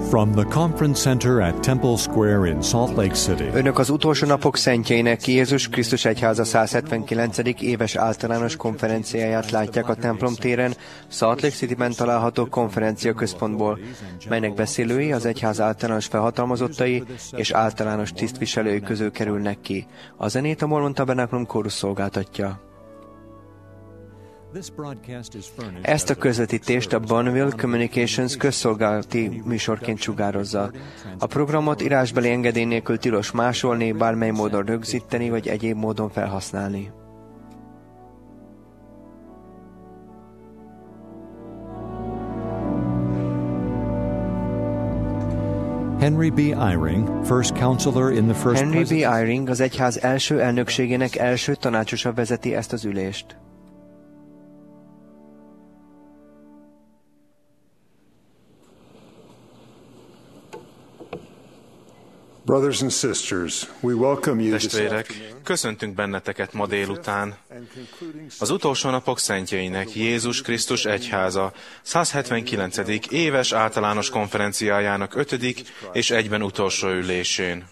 From the Conference Center at Temple Square in Salt Lake City. Önök az utolsó napok szentjeinek Jézus Krisztus Egyháza 179. éves általános konferenciáját látják a templom téren, Salt Lake Cityben található konferenciaközpontból, melynek beszélői az egyház általános felhatalmazottai és általános tisztviselői közül kerülnek ki. A zenét a Mormon Tabernaculum kórus szolgáltatja. Ezt a közvetítést a Bonneville Communications közszolgálati műsorként sugározza. A programot írásbeli engedély nélkül tilos másolni, bármely módon rögzíteni vagy egyéb módon felhasználni. Henry B. Eyring, first counselor in the first Henry B. Eyring, az egyház első elnökségének első tanácsosa vezeti ezt az ülést. Brothers and sisters, we welcome you. Testvérek, köszöntünk benneteket ma délután. Az utolsó napok szentjeinek Jézus Krisztus Egyháza 179. éves általános konferenciájának 5. és egyben utolsó ülésén.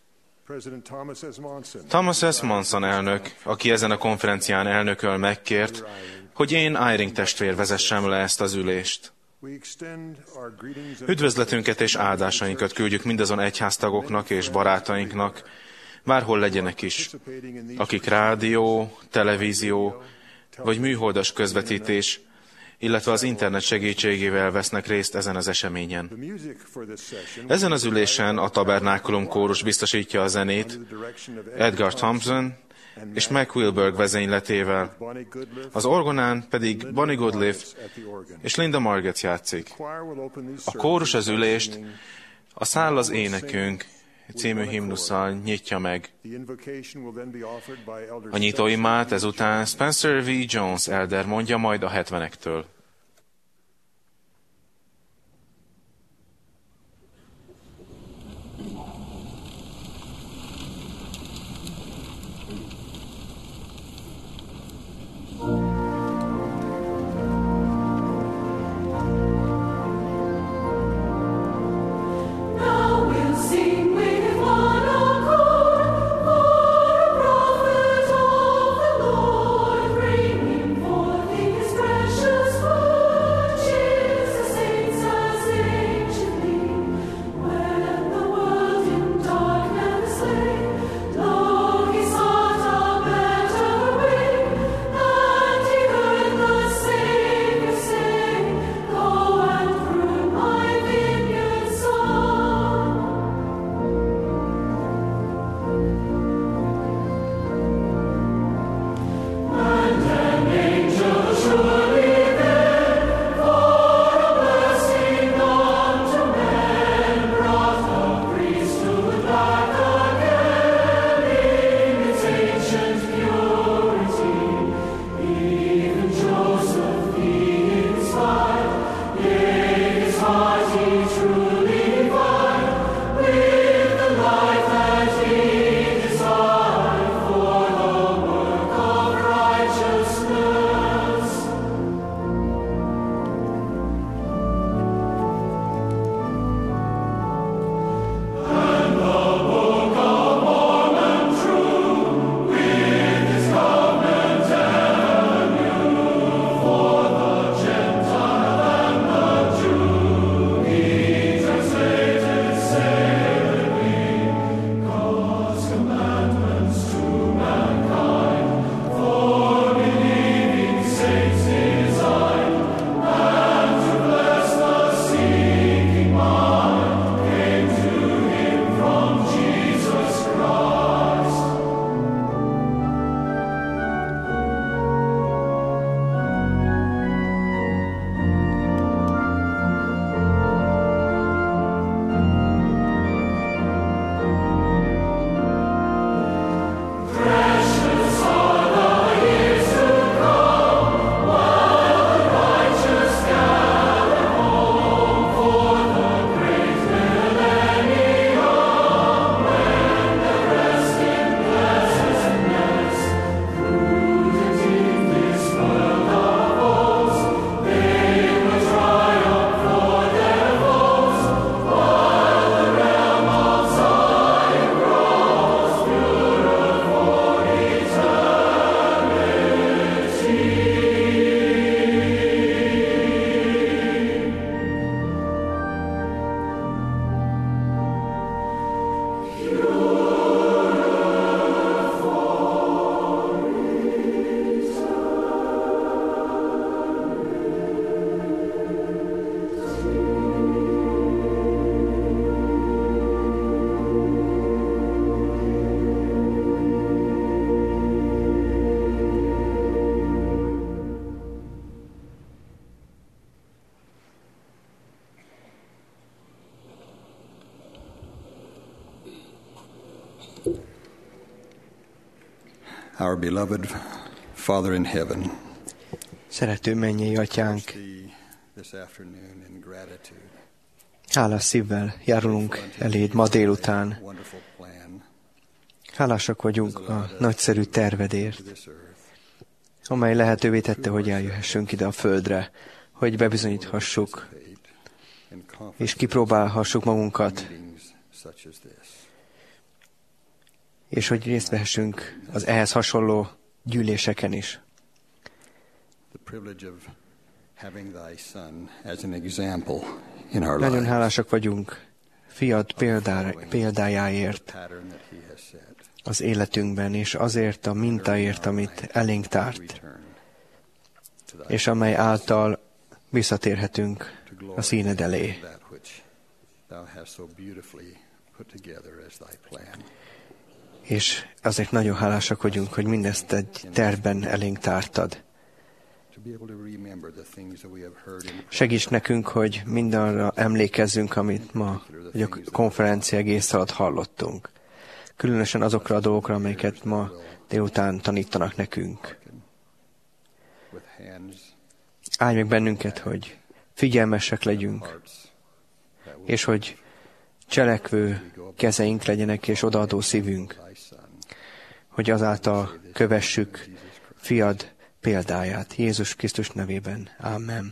Thomas S. Monson elnök, aki ezen a konferencián elnököl, megkért, hogy én Eyring testvér vezessem le ezt az ülést. Üdvözletünket és áldásainkat küldjük mindazon egyháztagoknak és barátainknak, bárhol legyenek is, akik rádió, televízió vagy műholdas közvetítés, illetve az internet segítségével vesznek részt ezen az eseményen. Ezen az ülésen a Tabernákulum kórus biztosítja a zenét, Edgar Thompson és Mac Wilberg vezényletével. Az orgonán pedig Bonnie Goodliff és Linda Margetts játszik. A kórus az ülést a Száll az énekünk című himnusszal nyitja meg. A nyitóimát ezután Spencer V. Jones elder mondja majd a 70-ektől. Precious Our beloved Father in heaven, Szerető mennyei atyánk, this afternoon in gratitude, hálás szívvel járulunk eléd ma délután. wonderful plan Hálásak vagyunk a nagyszerű tervedért, amely lehetővé tette, hogy eljöhessünk ide a földre, hogy bebizonyíthassuk és kipróbálhassuk magunkat, such as this. és hogy részt vehessünk az ehhez hasonló gyűléseken is. The privilege of having thy son as an example in our Nagyon lives. hálásak vagyunk fiad példájáért Pattern that he has set. az életünkben, és azért a mintáért, amit elénk tárt, Return to thy és amely által visszatérhetünk to glory a színed elé. that which thou hast so beautifully put together as thy plan. És azért nagyon hálásak vagyunk, hogy mindezt egy tervben elénk tártad. To be able to remember the things that we have heard in Segíts nekünk, hogy mindarra emlékezzünk, amit ma hogy a konferencia egész alatt hallottunk. Különösen azokra a dolgokra, amelyeket ma délután tanítanak nekünk. with hands, Állj meg bennünket, hogy figyelmesek legyünk, hearts, that will és hogy cselekvő kezeink legyenek, és odaadó szívünk, thy son. hogy azáltal kövessük fiad példáját. Jézus Krisztus nevében. Amen.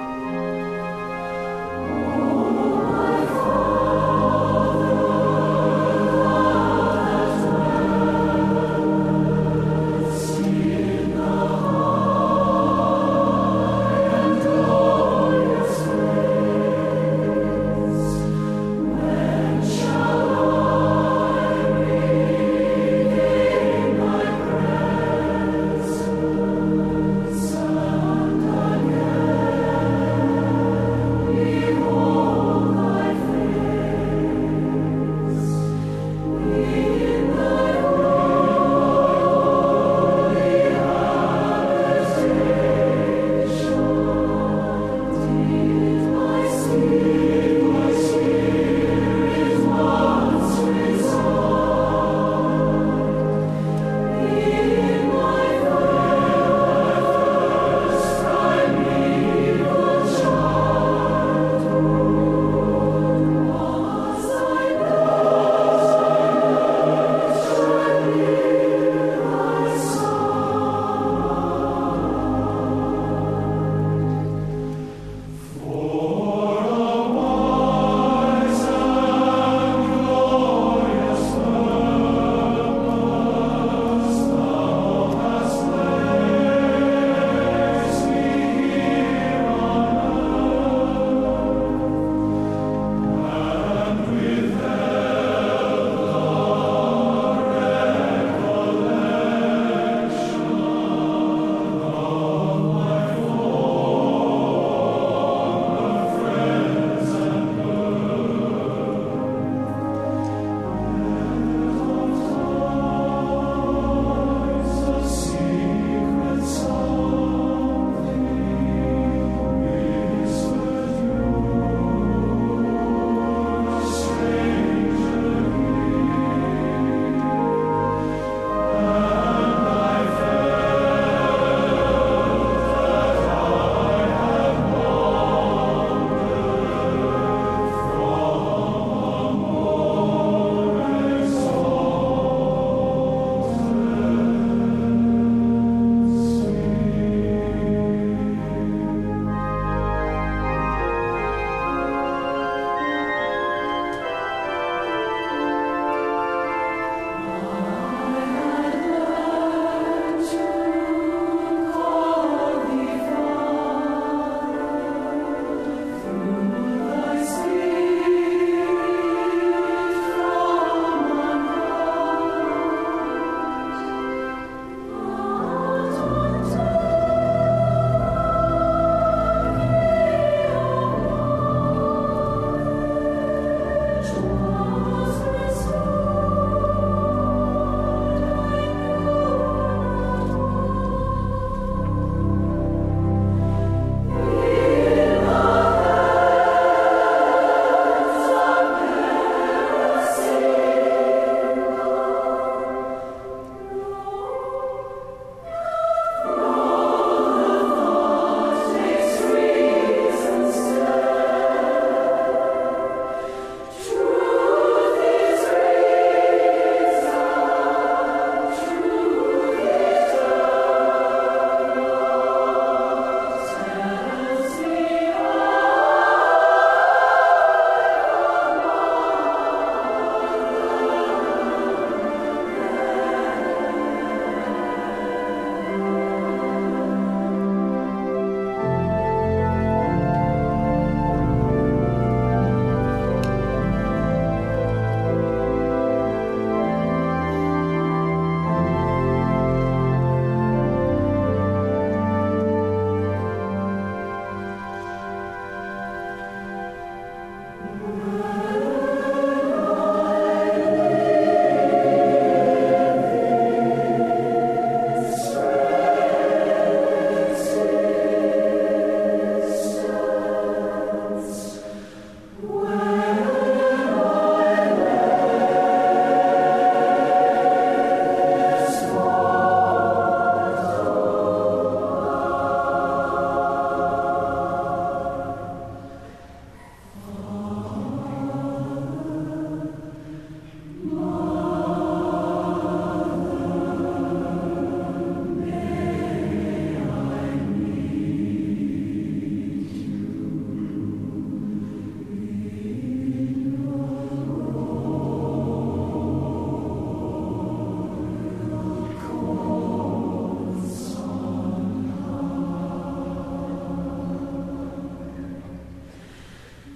Amen.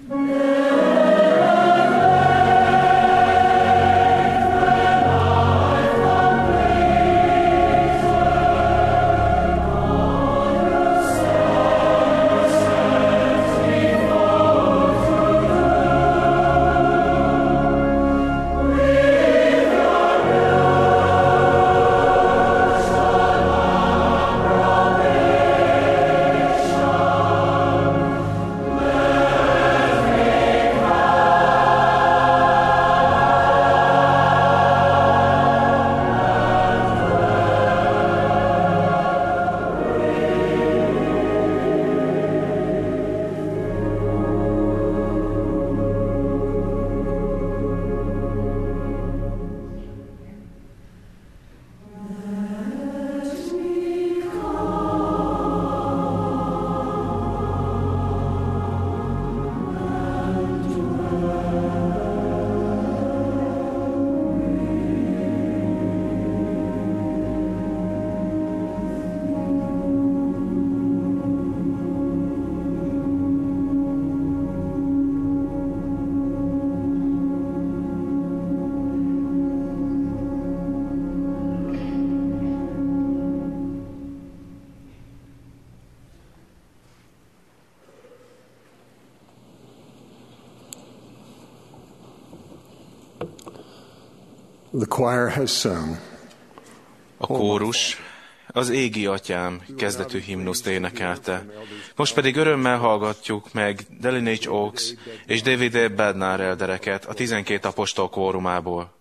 The choir has sung. A kórus az égi atyám kezdetű himnuszt énekelte. Most pedig örömmel hallgatjuk meg Dallin H. Oaks és David E. Bednar eldereket a 12 apostol kórumából.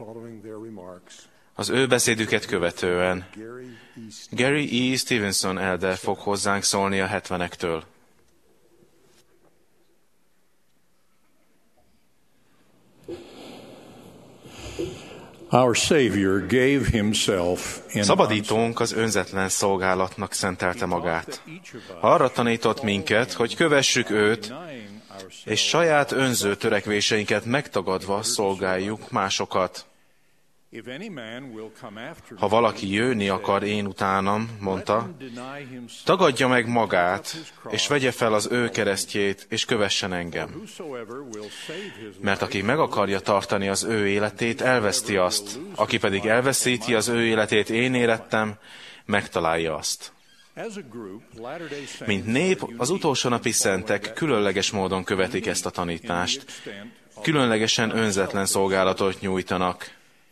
Az ő beszédüket követően Gary E. Stevenson elder fog hozzánk szólni a 70-ektől. Our Savior gave himself in Szabadítónk az önzetlen szolgálatnak szentelte magát. Arra tanított minket, hogy kövessük őt, és saját önző törekvéseinket megtagadva szolgáljuk másokat. Ha valaki jönni akar én utánam, mondta, tagadja meg magát, és vegye fel az ő keresztjét, és kövessen engem. Mert aki meg akarja tartani az ő életét, elveszti azt, aki pedig elveszíti az ő életét, én érettem, megtalálja azt. Mint nép, az utolsó napi szentek különleges módon követik ezt a tanítást. Különlegesen önzetlen szolgálatot nyújtanak.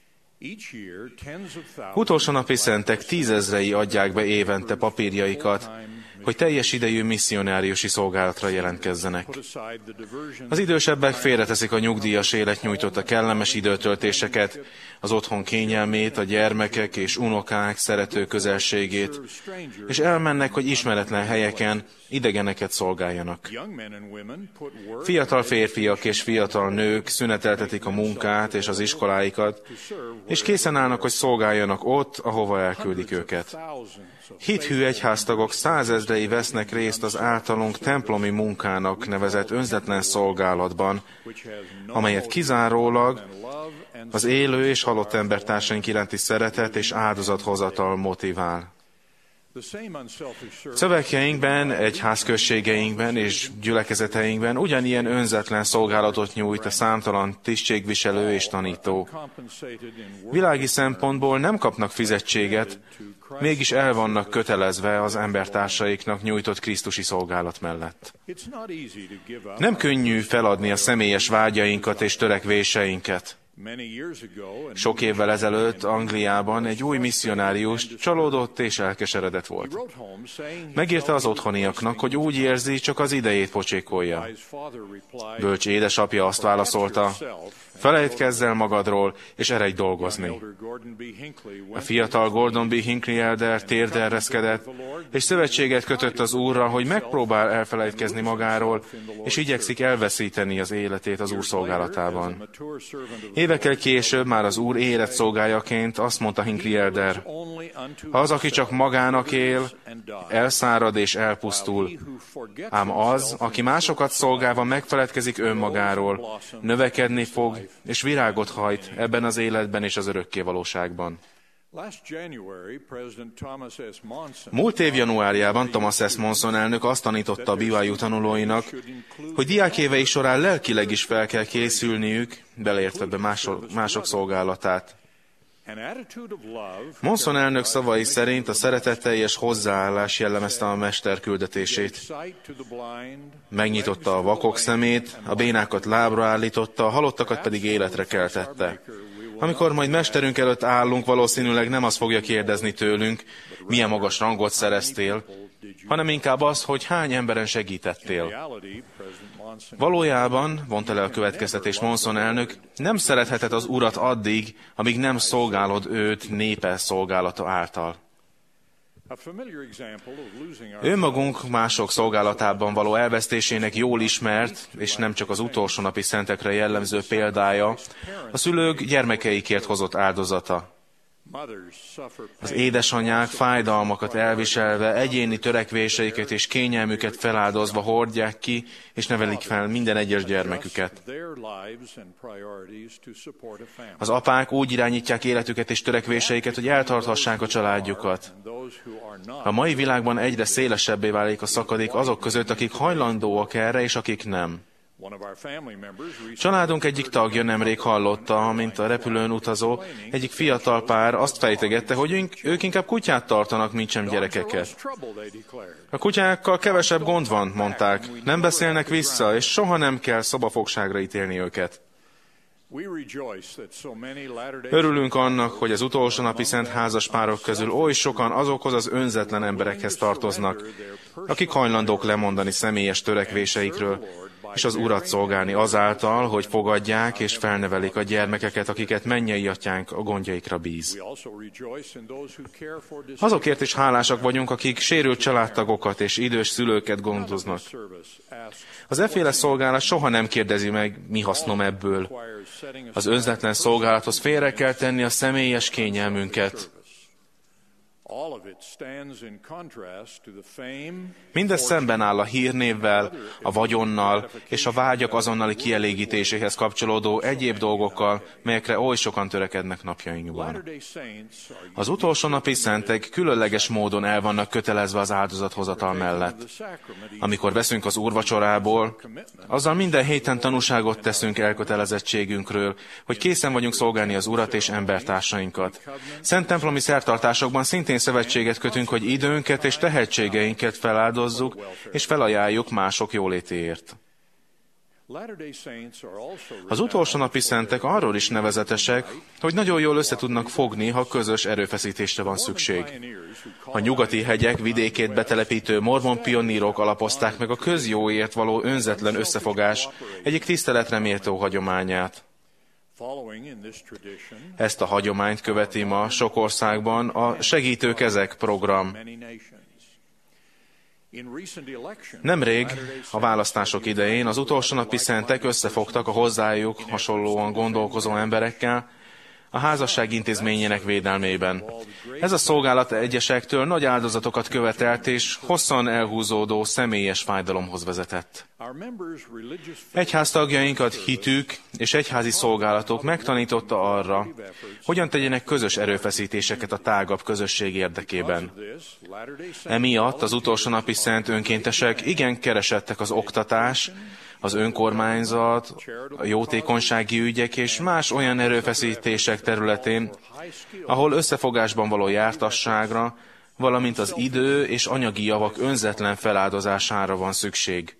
Utolsó napi szentek 10 000-ei adják be évente papírjaikat, hogy teljes idejű misszionáriusi szolgálatra jelentkezzenek. Az idősebbek félreteszik a nyugdíjas élet nyújtotta kellemes időtöltéseket, az otthon kényelmét, a gyermekek és unokák szerető közelségét, és elmennek, hogy ismeretlen helyeken idegeneket szolgáljanak. Fiatal férfiak és fiatal nők szüneteltetik a munkát és az iskoláikat, és készen állnak, hogy szolgáljanak ott, ahova elküldik őket. Hithű egyháztagok 100 000-ei vesznek részt az általunk templomi munkának nevezett önzetlen szolgálatban, amelyet kizárólag az élő és halott embertársaink iránti szeretet és áldozathozatal motivál. Szövegeinkben, egyházközségeinkben és gyülekezeteinkben ugyanilyen önzetlen szolgálatot nyújt a számtalan tisztségviselő és tanító. Világi szempontból nem kapnak fizetséget, mégis el vannak kötelezve az embertársaiknak nyújtott krisztusi szolgálat mellett. Nem könnyű feladni a személyes vágyainkat és törekvéseinket. Sok évvel ezelőtt Angliában egy új misszionárius csalódott és elkeseredett volt. Megírta az otthoniaknak, hogy úgy érzi, csak az idejét pocsékolja. Bölcs édesapja azt válaszolta, felejtkezz el magadról, és eredj dolgozni. A fiatal Gordon B. Hinckley elder térderreszkedett, és szövetséget kötött az Úrral, hogy megpróbál elfelejtkezni magáról, és igyekszik elveszíteni az életét az Úr szolgálatában. Évekkel később már az Úr érett szolgájaként azt mondta Hinckley elder, az, aki csak magának él, elszárad és elpusztul, ám az, aki másokat szolgálva megfeledkezik önmagáról, növekedni fog, és virágot hajt ebben az életben és az örökké valóságban. Múlt év januárjában Thomas S. Monson elnök azt tanította a BYU tanulóinak, hogy diákévei során lelkileg is fel kell készülniük, beleértve be mások szolgálatát. Monson elnök szavai szerint a szeretetteljes hozzáállás jellemezte a mester küldetését. Megnyitotta a vakok szemét, a bénákat lábra állította, a halottakat pedig életre keltette. Amikor majd mesterünk előtt állunk, valószínűleg nem azt fogja kérdezni tőlünk, milyen magas rangot szereztél, hanem inkább az, hogy hány emberen segítettél. Valójában, vonta le a következtetés Monson elnök, nem szeretheted az Urat addig, amíg nem szolgálod őt népe szolgálata által. Önmagunk mások szolgálatában való elvesztésének jól ismert, és nem csak az utolsó napi szentekre jellemző példája, a szülők gyermekeikért hozott áldozata. Az édesanyák fájdalmakat elviselve, egyéni törekvéseiket és kényelmüket feláldozva hordják ki, és nevelik fel minden egyes gyermeküket. Az apák úgy irányítják életüket és törekvéseiket, hogy eltarthassák a családjukat. A mai világban egyre szélesebbé válik a szakadék azok között, akik hajlandóak erre, és akik nem. Családunk egyik tagja nemrég hallotta, amint a repülőn utazó egyik fiatal pár azt fejtegette, hogy ők inkább kutyát tartanak, mint sem gyerekeket. A kutyákkal kevesebb gond van, mondták, nem beszélnek vissza, és soha nem kell szobafogságra ítélni őket. Örülünk annak, hogy az utolsó napi szent házaspárok közül oly sokan azokhoz az önzetlen emberekhez tartoznak, akik hajlandók lemondani személyes törekvéseikről, és az Urat szolgálni azáltal, hogy fogadják és felnevelik a gyermekeket, akiket mennyei atyánk a gondjaikra bíz. Azokért is hálásak vagyunk, akik sérült családtagokat és idős szülőket gondoznak. Az efféle szolgálat soha nem kérdezi meg, mi hasznom ebből. Az önzetlen szolgálathoz félre kell tenni a személyes kényelmünket. Mindez szemben áll a hírnévvel, a vagyonnal és a vágyak azonnali kielégítéséhez kapcsolódó egyéb dolgokkal, melyekre oly sokan törekednek napjainkban. Az utolsó napi szentek különleges módon el vannak kötelezve az áldozathozatal mellett. Amikor veszünk az úrvacsorából, azzal minden héten tanúságot teszünk elkötelezettségünkről, hogy készen vagyunk szolgálni az Urat és embertársainkat. Szent templomi szertartásokban szintén szövetséget kötünk, hogy időnket és tehetségeinket feláldozzuk, és felajánljuk mások jólétéért. Az utolsó napi szentek arról is nevezetesek, hogy nagyon jól össze tudnak fogni, ha közös erőfeszítésre van szükség. A nyugati hegyek vidékét betelepítő mormon pionírok alapozták meg a közjóért való önzetlen összefogás egyik tiszteletre méltó hagyományát. Ezt a hagyományt követi ma sok országban a Segítő Kezek program. Nemrég, a választások idején az utolsó napi szentek összefogtak a hozzájuk hasonlóan gondolkozó emberekkel a házasság intézményének védelmében. Ez a szolgálat egyesektől nagy áldozatokat követelt és hosszan elhúzódó személyes fájdalomhoz vezetett. Egyháztagjainkat hitük és egyházi szolgálatok megtanította arra, hogyan tegyenek közös erőfeszítéseket a tágabb közösség érdekében. Emiatt az utolsó napi szent önkéntesek igen keresettek az oktatás, az önkormányzat, a jótékonysági ügyek és más olyan erőfeszítések területén, ahol összefogásban való jártasságra, valamint az idő és anyagi javak önzetlen feláldozására van szükség.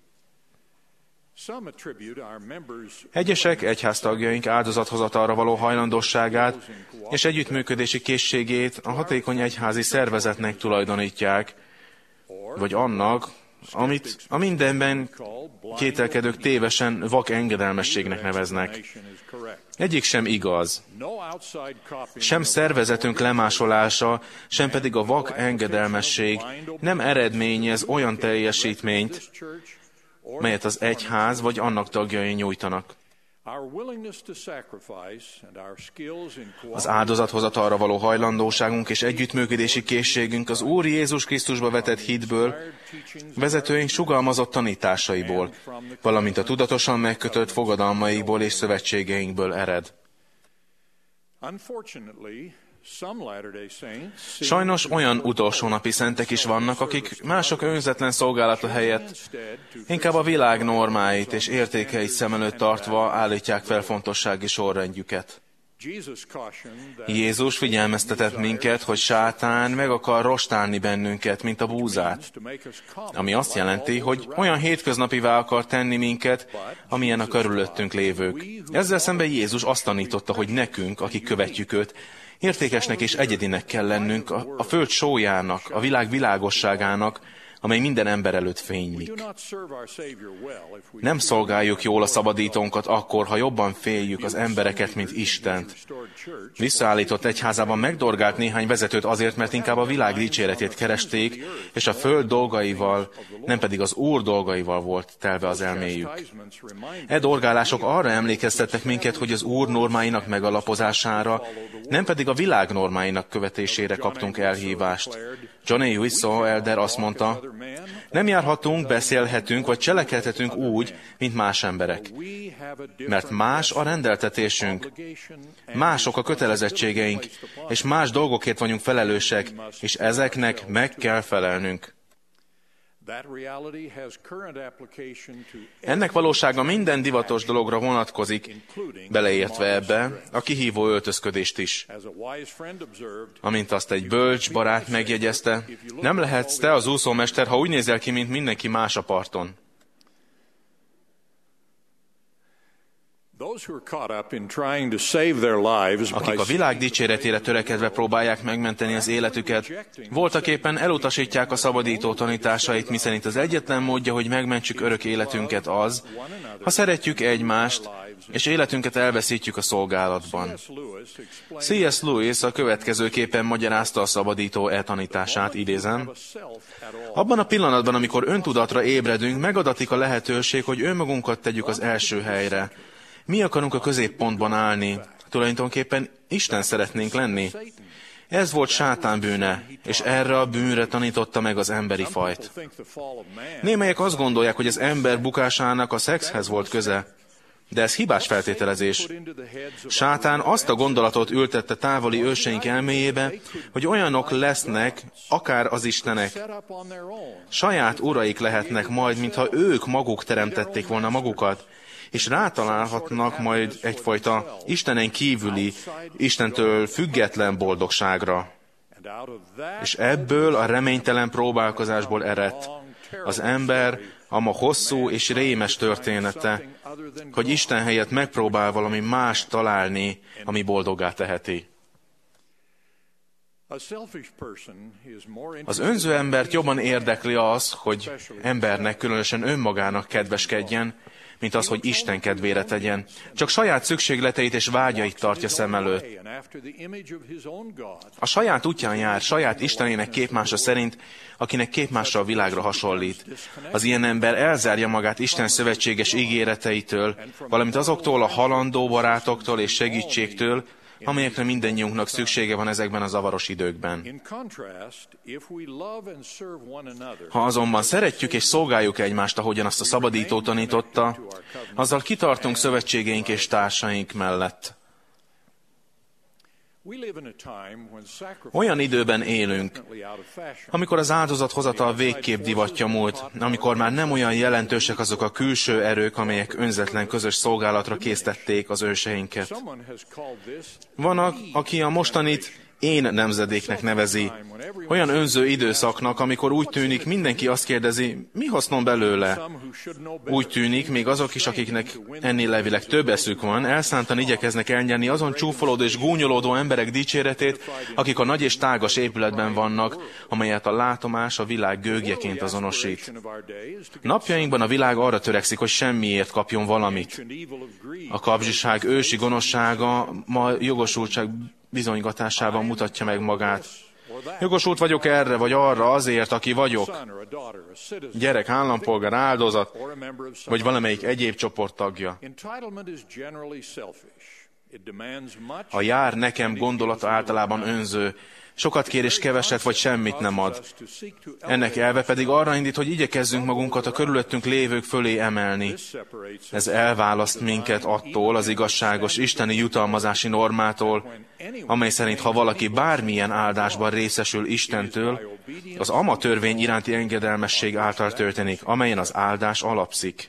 Egyesek egyháztagjaink áldozathozatalra való hajlandosságát és együttműködési készségét a hatékony egyházi szervezetnek tulajdonítják, vagy annak, amit a mindenben kételkedők tévesen vak engedelmességnek neveznek. Egyik sem igaz. Sem szervezetünk lemásolása, sem pedig a vak engedelmesség nem eredményez olyan teljesítményt, melyet az egyház vagy annak tagjai nyújtanak. Az áldozathozatalra való hajlandóságunk és együttműködési készségünk az Úr Jézus Krisztusba vetett hitből, vezetőink sugalmazott tanításaiból, valamint a tudatosan megkötött fogadalmaikból és szövetségeinkből ered. Sajnos olyan utolsó napi szentek is vannak, akik mások önzetlen szolgálata helyett inkább a világ normáit és értékeit szem előtt tartva állítják fel fontossági sorrendjüket. Jézus figyelmeztetett minket, hogy sátán meg akar rostálni bennünket, mint a búzát, ami azt jelenti, hogy olyan hétköznapivá akar tenni minket, amilyen a körülöttünk lévők. Ezzel szemben Jézus azt tanította, hogy nekünk, akik követjük őt, értékesnek és egyedinek kell lennünk, a föld sójának, a világ világosságának, amely minden ember előtt fénylik. Nem szolgáljuk jól a szabadítónkat akkor, ha jobban féljük az embereket, mint Istent. Visszaállított egyházában megdorgált néhány vezetőt azért, mert inkább a világ dicséretét keresték, és a föld dolgaival, nem pedig az Úr dolgaival volt telve az elméjük. E dorgálások arra emlékeztettek minket, hogy az Úr normáinak megalapozására, nem pedig a világ normáinak követésére kaptunk elhívást. John A. Huisso elder azt mondta, nem járhatunk, beszélhetünk, vagy cselekedhetünk úgy, mint más emberek. Mert más a rendeltetésünk, mások a kötelezettségeink, és más dolgokért vagyunk felelősek, és ezeknek meg kell felelnünk. Ennek valósága minden divatos dologra vonatkozik, beleértve ebbe a kihívó öltözködést is. Amint azt egy bölcs barát megjegyezte, nem lehetsz te az úszómester, ha úgy nézel ki, mint mindenki más a parton. Akik a világ dicséretére törekedve próbálják megmenteni az életüket, voltaképpen elutasítják a szabadító tanításait, miszerint az egyetlen módja, hogy megmentsük örök életünket az, ha szeretjük egymást, és életünket elveszítjük a szolgálatban. C.S. Lewis a következőképpen magyarázta a szabadító tanítását, idézem. Abban a pillanatban, amikor öntudatra ébredünk, megadatik a lehetőség, hogy önmagunkat tegyük az első helyre. Mi akarunk a középpontban állni, tulajdonképpen Isten szeretnénk lenni. Ez volt sátán bűne, és erre a bűnre tanította meg az emberi fajt. Némelyek azt gondolják, hogy az ember bukásának a szexhez volt köze, de ez hibás feltételezés. Sátán azt a gondolatot ültette távoli őseink elméjébe, hogy olyanok lesznek, akár az istenek. Saját uraik lehetnek majd, mintha ők maguk teremtették volna magukat, és rátalálhatnak majd egyfajta Istenen kívüli, Istentől független boldogságra. És ebből a reménytelen próbálkozásból eredt az ember a ma hosszú és rémes története, hogy Isten helyett megpróbál valami más találni, ami boldoggá teheti. Az önző embert jobban érdekli az, hogy embernek, különösen önmagának kedveskedjen, mint az, hogy Isten kedvére tegyen. Csak saját szükségleteit és vágyait tartja szem előtt. A saját útján jár, saját Istenének képmása szerint, akinek képmásra a világra hasonlít. Az ilyen ember elzárja magát Isten szövetséges ígéreteitől, valamint azoktól a halandó barátoktól és segítségtől, amelyekre mindannyiunknak szüksége van ezekben a zavaros időkben. Ha azonban szeretjük és szolgáljuk egymást, ahogyan azt a szabadító tanította, azzal kitartunk szövetségeink és társaink mellett. Olyan időben élünk, amikor az áldozathozatal végképp divatja múlt, amikor már nem olyan jelentősek azok a külső erők, amelyek önzetlen közös szolgálatra késztették az őseinket. Van, aki a mostanit én nemzedéknek nevezi, olyan önző időszaknak, amikor úgy tűnik, mindenki azt kérdezi, mi hasznom belőle? Úgy tűnik, még azok is, akiknek ennél levileg több eszük van, elszántan igyekeznek elnyerni azon csúfolódó és gúnyolódó emberek dicséretét, akik a nagy és tágas épületben vannak, amelyet a látomás a világ gőgjeként azonosít. Napjainkban a világ arra törekszik, hogy semmiért kapjon valamit. A kapzsiság ősi gonoszsága ma jogosultság bizonygatásában mutatja meg magát. Jogosult vagyok erre vagy arra azért, aki vagyok. Gyerek, állampolgár, áldozat, vagy valamelyik egyéb csoport tagja. A jár nekem gondolata általában önző, sokat kér és keveset vagy semmit nem ad. Ennek elve pedig arra indít, hogy igyekezzünk magunkat a körülöttünk lévők fölé emelni. Ez elválaszt minket attól az igazságos isteni jutalmazási normától, amely szerint ha valaki bármilyen áldásban részesül Istentől, az ama törvény iránti engedelmesség által történik, amelyen az áldás alapszik.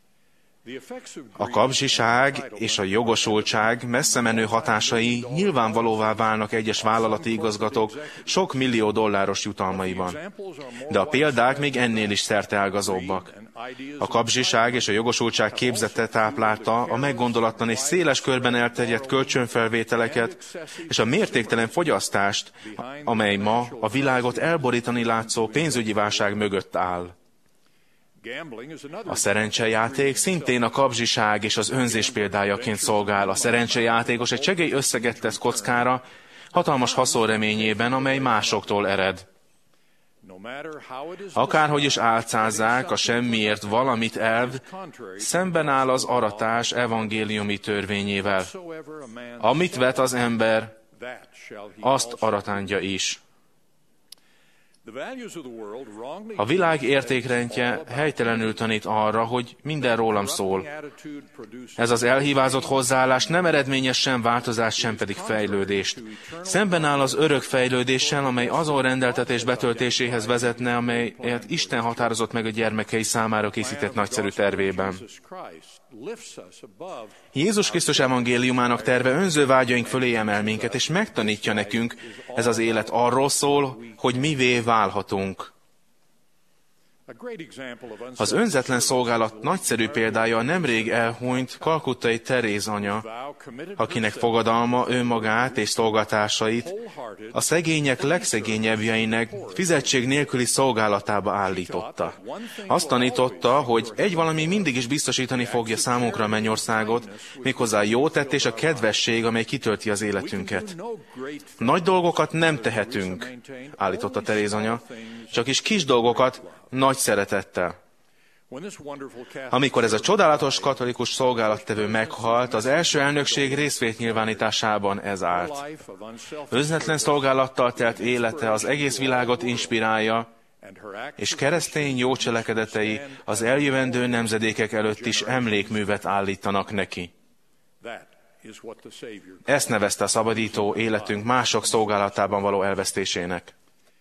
A kapzsiság és a jogosultság messze menő hatásai nyilvánvalóvá válnak egyes vállalati igazgatók sok millió dolláros jutalmaiban. De a példák még ennél is szerteágazóbbak. A kapzsiság és a jogosultság képzete táplálta a meggondolatlan és széles körben elterjedt kölcsönfelvételeket és a mértéktelen fogyasztást, amely ma a világot elborítani látszó pénzügyi válság mögött áll. A szerencsejáték szintén a kapzsiság és az önzés példájaként szolgál. A szerencsejátékos egy segély összeget tesz kockára, hatalmas haszon reményében, amely másoktól ered. Akárhogy is álcázzák a semmiért valamit elv, szemben áll az aratás evangéliumi törvényével. Amit vet az ember, azt aratándja is. A világ értékrendje helytelenül tanít arra, hogy minden rólam szól. Ez az elhívázott hozzáállás nem eredményez sem változást, sem pedig fejlődést. Szemben áll az örök fejlődéssel, amely azon rendeltetés betöltéséhez vezetne, amelyet Isten határozott meg a gyermekei számára készített nagyszerű tervében. Jézus Krisztus evangéliumának terve önző vágyaink fölé emel minket, és megtanítja nekünk, ez az élet arról szól, hogy mivé válhatunk. Az önzetlen szolgálat nagyszerű példája a nemrég elhunyt kalkuttai Teréz anya, akinek fogadalma önmagát és szolgatásait a szegények legszegényebbjeinek fizetség nélküli szolgálatába állította. Azt tanította, hogy egy valami mindig is biztosítani fogja számunkra a mennyországot, méghozzá a jótett és a kedvesség, amely kitölti az életünket. Nagy dolgokat nem tehetünk, állította Teréz anya, csak is kis dolgokat nagy szeretettel. Amikor ez a csodálatos katolikus szolgálattevő meghalt, az első elnökség részvétnyilvánításában ez állt. Önzetlen szolgálattal telt élete az egész világot inspirálja, és keresztény jó cselekedetei az eljövendő nemzedékek előtt is emlékművet állítanak neki. Ezt nevezte a szabadító életünk mások szolgálatában való elvesztésének.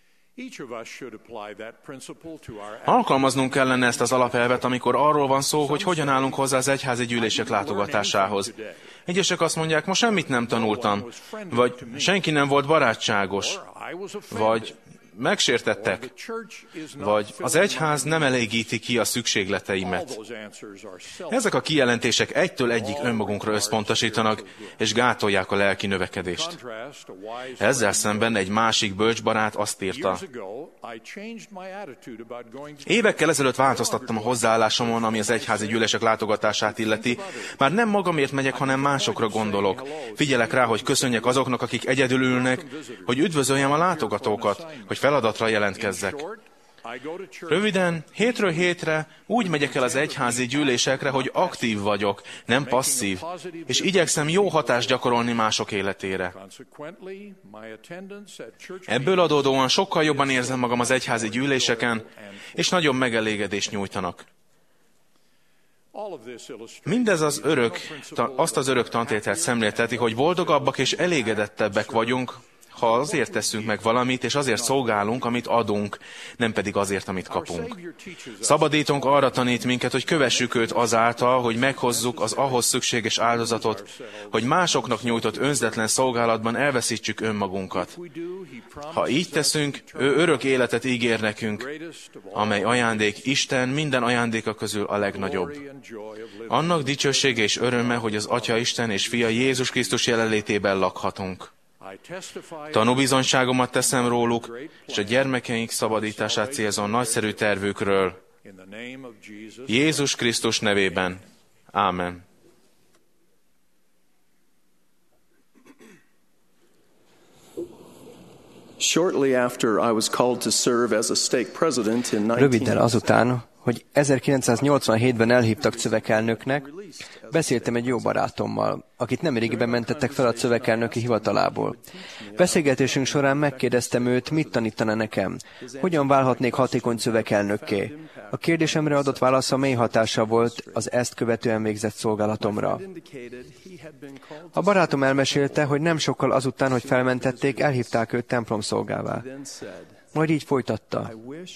Alkalmaznunk kellene ezt az alapelvet, amikor arról van szó, hogy hogyan állunk hozzá az egyházi gyűlések látogatásához. Egyesek azt mondják, ma semmit nem tanultam, vagy senki nem volt barátságos, vagy megsértettek, vagy az egyház nem elégíti ki a szükségleteimet. Ezek a kijelentések egytől egyik önmagunkra összpontosítanak, és gátolják a lelki növekedést. Ezzel szemben egy másik bölcs barát azt írta: évekkel ezelőtt változtattam a hozzáállásomon, ami az egyházi gyűlések látogatását illeti. Már nem magamért megyek, hanem másokra gondolok. Figyelek rá, hogy köszönjek azoknak, akik egyedül ülnek, hogy üdvözöljem a látogatókat, hogy feladatra jelentkezzek. Röviden, hétről hétre úgy megyek el az egyházi gyűlésekre, hogy aktív vagyok, nem passzív, és igyekszem jó hatást gyakorolni mások életére. Ebből adódóan sokkal jobban érzem magam az egyházi gyűléseken, és nagyobb megelégedést nyújtanak. Mindez azt az örök tantételt szemlélteti, hogy boldogabbak és elégedettebbek vagyunk, ha azért teszünk meg valamit, és azért szolgálunk, amit adunk, nem pedig azért, amit kapunk. Szabadítónk arra tanít minket, hogy kövessük őt azáltal, hogy meghozzuk az ahhoz szükséges áldozatot, hogy másoknak nyújtott önzetlen szolgálatban elveszítsük önmagunkat. Ha így teszünk, ő örök életet ígér nekünk, amely ajándék Isten minden ajándéka közül a legnagyobb. Annak dicsősége és öröme, hogy az Atya Isten és Fia Jézus Krisztus jelenlétében lakhatunk. Tanúbizonyságomat teszem róluk, és a gyermekeink szabadítását célzó nagyszerű tervükről. Jézus Krisztus nevében. Ámen. Shortly after I was called to serve as a stake president in Röviddel azután, hogy 1987-ben elhívtak szövekelnöknek, beszéltem egy jó barátommal, akit nemrégiben mentettek fel a szövekelnöki hivatalából. Beszélgetésünk során megkérdeztem őt, mit tanítana nekem, hogyan válhatnék hatékony szövekelnökké. A kérdésemre adott válasza mély hatása volt az ezt követően végzett szolgálatomra. A barátom elmesélte, hogy nem sokkal azután, hogy felmentették, elhívták őt templomszolgává. Majd így folytatta.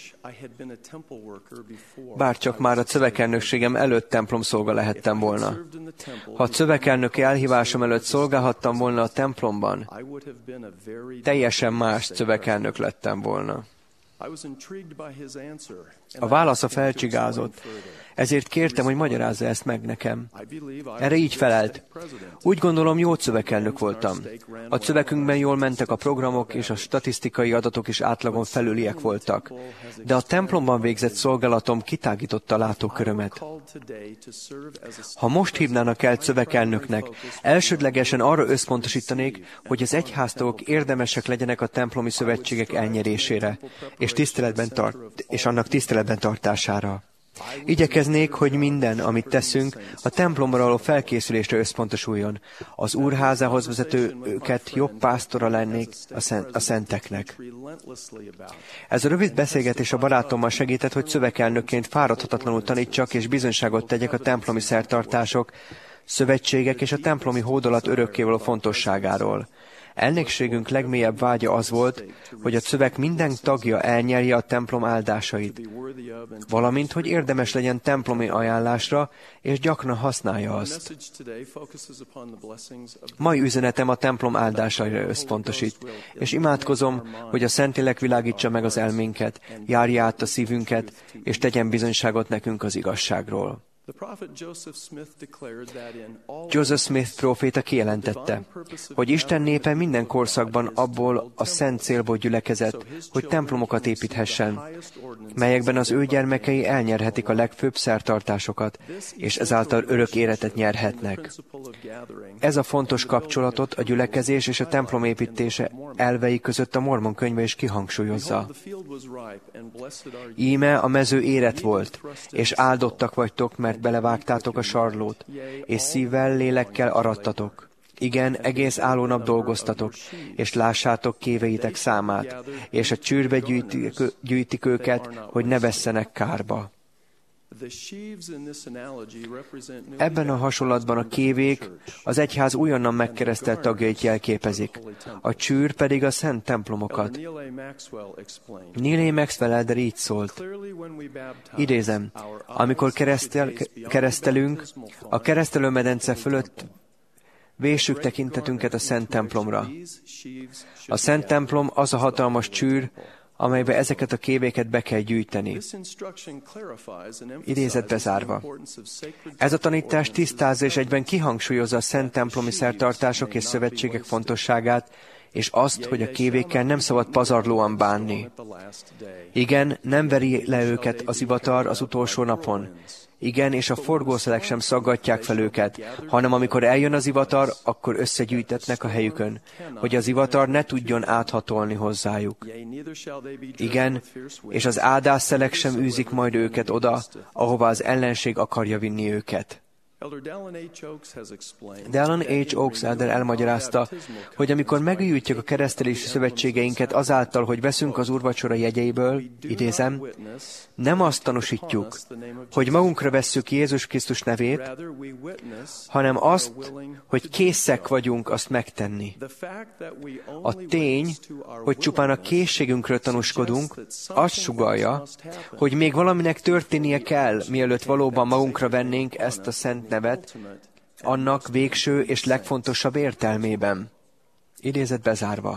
Bárcsak már a szövekelnökségem előtt templomszolga lehettem volna. Ha a szövekelnöki elhívásom előtt szolgálhattam volna a templomban, teljesen más szövekelnök lettem volna. A válasza felcsigázott, ezért kértem, hogy magyarázza ezt meg nekem. Erre így felelt. Úgy gondolom, jó szövekelnök voltam. A szövekünkben jól mentek a programok, és a statisztikai adatok is átlagon felüliek voltak. De a templomban végzett szolgálatom kitágította a látókörömet. Ha most hívnának el szövekelnöknek, elsődlegesen arra összpontosítanék, hogy az egyháztagok érdemesek legyenek a templomi szövetségek elnyerésére, és annak tiszteletben tartására. Igyekeznék, hogy minden, amit teszünk, a templomra való felkészülésre összpontosuljon. Az úrházához vezető őket jobb pásztora lennék a szenteknek. Ez a rövid beszélgetés a barátommal segített, hogy szövekelnökként fáradhatatlanul tanítsak és bizonyságot tegyek a templomi szertartások, szövetségek és a templomi hódolat örökkévaló fontosságáról. Elnökségünk legmélyebb vágya az volt, hogy a szöveg minden tagja elnyerje a templom áldásait, valamint, hogy érdemes legyen templomi ajánlásra, és gyakran használja azt. Mai üzenetem a templom áldásaira összpontosít, és imádkozom, hogy a Szentlélek világítsa meg az elménket, járja át a szívünket, és tegyen bizonyságot nekünk az igazságról. Joseph Smith próféta kijelentette, hogy Isten népe minden korszakban abból a szent célból gyülekezett, hogy templomokat építhessen, melyekben az ő gyermekei elnyerhetik a legfőbb szertartásokat, és ezáltal örök életet nyerhetnek. Ez a fontos kapcsolatot a gyülekezés és a templom építése elvei között a Mormon könyve is kihangsúlyozza. Íme a mező érett volt, és áldottak vagytok, mert belevágtátok a sarlót, és szívvel, lélekkel arattatok. Igen, egész állónap dolgoztatok, és lássátok kéveitek számát, és a csűrbe gyűjtik őket, hogy ne vesszenek kárba. Ebben a hasonlatban a kévék az egyház újonnan megkeresztelt tagjait jelképezik, a csűr pedig a szent templomokat. Neal A. Maxwell Elder így szólt. Idézem, amikor keresztelünk, a keresztelőmedence fölött véssük tekintetünket a szent templomra. A szent templom az a hatalmas csűr, amelybe ezeket a kévéket be kell gyűjteni. Idézet bezárva. Ez a tanítás tisztázza és egyben kihangsúlyozza a szent templomi szertartások és szövetségek fontosságát, és azt, hogy a kévékkel nem szabad pazarlóan bánni. Igen, nem veri le őket az ivatar az utolsó napon. Igen, és a forgószelek sem szaggatják fel őket, hanem amikor eljön az ivatar, akkor összegyűjtetnek a helyükön, hogy az ivatar ne tudjon áthatolni hozzájuk. Igen, és az ádásszelek sem űzik majd őket oda, ahová az ellenség akarja vinni őket. Dallin H. Oaks Elder elmagyarázta, hogy amikor megújítjuk a keresztelési szövetségeinket azáltal, hogy veszünk az úrvacsora jegyeiből, idézem, nem azt tanúsítjuk, hogy magunkra vesszük Jézus Krisztus nevét, hanem azt, hogy készek vagyunk azt megtenni. A tény, hogy csupán a készségünkről tanúskodunk, azt sugallja, hogy még valaminek történnie kell, mielőtt valóban magunkra vennénk ezt a szent nevet, annak végső és legfontosabb értelmében. Idézet bezárva.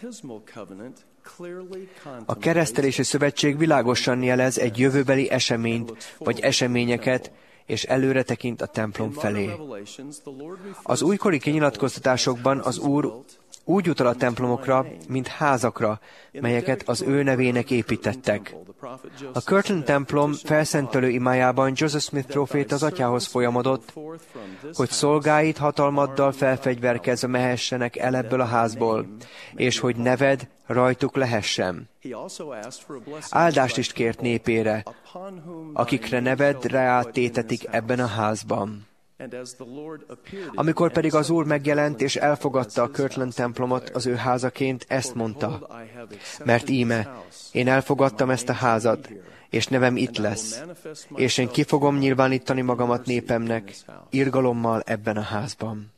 A keresztelési szövetség világosan jelez egy jövőbeli eseményt, vagy eseményeket, és előre tekint a templom felé. Az újkori kinyilatkoztatásokban az Úr Úgy utal a templomokra, mint házakra, melyeket az ő nevének építettek. A Kirtland templom felszentelő imájában Joseph Smith próféta az atyához folyamodott, hogy szolgáit hatalmaddal felfegyverkezve mehessenek el ebből a házból, és hogy neved rajtuk lehessen. Áldást is kért népére, akikre neved reáttétetik ebben a házban. Amikor pedig az Úr megjelent és elfogadta a Kirtland templomot az ő házaként, ezt mondta, mert íme, én elfogadtam ezt a házat, és nevem itt lesz, és én ki fogom nyilvánítani magamat népemnek, irgalommal ebben a házban.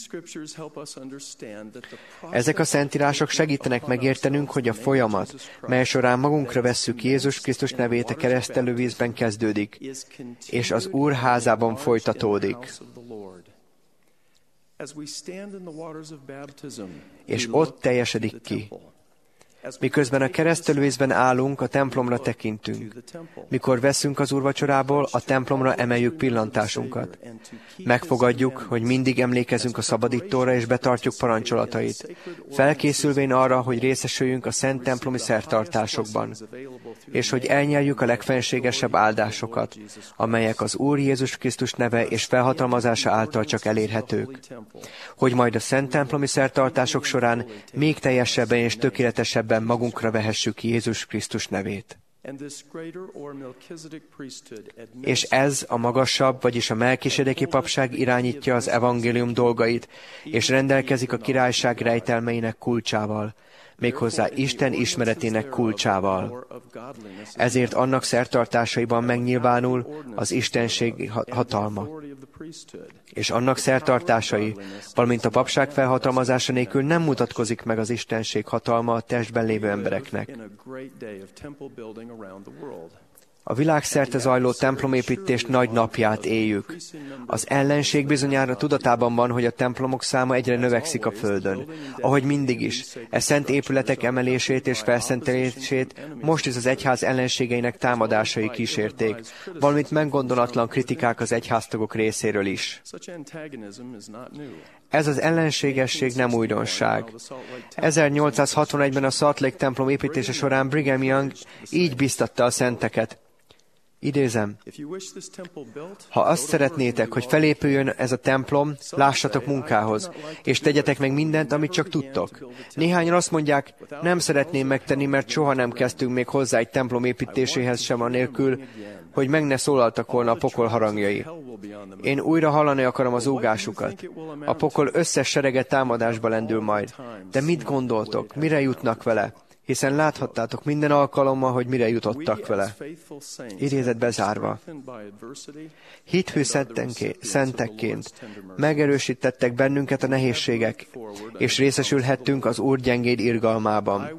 Ezek a szentírások segítenek megértenünk, hogy a folyamat, mely során magunkra vesszük Jézus Krisztus nevét a keresztelővízben kezdődik, és az Úr házában folytatódik. És ott teljesedik ki. Miközben a keresztelővízben állunk, a templomra tekintünk. Mikor veszünk az úrvacsorából, a templomra emeljük pillantásunkat. Megfogadjuk, hogy mindig emlékezünk a szabadítóra és betartjuk parancsolatait, felkészülvén arra, hogy részesüljünk a szent templomi szertartásokban, és hogy elnyerjük a legfenségesebb áldásokat, amelyek az Úr Jézus Krisztus neve és felhatalmazása által csak elérhetők. Hogy majd a szent templomi szertartások során még teljesebben és tökéletesebben magunkra vehessük Jézus Krisztus nevét. És ez a magasabb, vagyis a Melkisedeki papság irányítja az evangélium dolgait, és rendelkezik a királyság rejtelmeinek kulcsával, méghozzá Isten ismeretének kulcsával. Ezért annak szertartásaiban megnyilvánul az istenség hatalma. És annak szertartásai, valamint a papság felhatalmazása nélkül nem mutatkozik meg az istenség hatalma a testben lévő embereknek. A világszerte zajló templomépítés nagy napját éljük. Az ellenség bizonyára tudatában van, hogy a templomok száma egyre növekszik a földön. Ahogy mindig is, szent épületek emelését és felszentelését most is az egyház ellenségeinek támadásai kísérték, valamint meggondolatlan kritikák az egyháztagok részéről is. Ez az ellenségesség nem újdonság. 1861-ben a Salt Lake templom építése során Brigham Young így biztatta a szenteket. Idézem, ha azt szeretnétek, hogy felépüljön ez a templom, lássatok munkához, és tegyetek meg mindent, amit csak tudtok. Néhányan azt mondják, nem szeretném megtenni, mert soha nem kezdtünk még hozzá egy templom építéséhez sem anélkül, hogy meg ne szólaltak volna a pokol harangjai. Én újra hallani akarom az úgásukat. A pokol összes serege támadásba lendül majd. De mit gondoltok, mire jutnak vele? Hiszen láthattátok minden alkalommal, hogy mire jutottak vele. Idézet bezárva. Hithű szentekként megerősítettek bennünket a nehézségek, és részesülhettünk az Úr gyengéd irgalmában.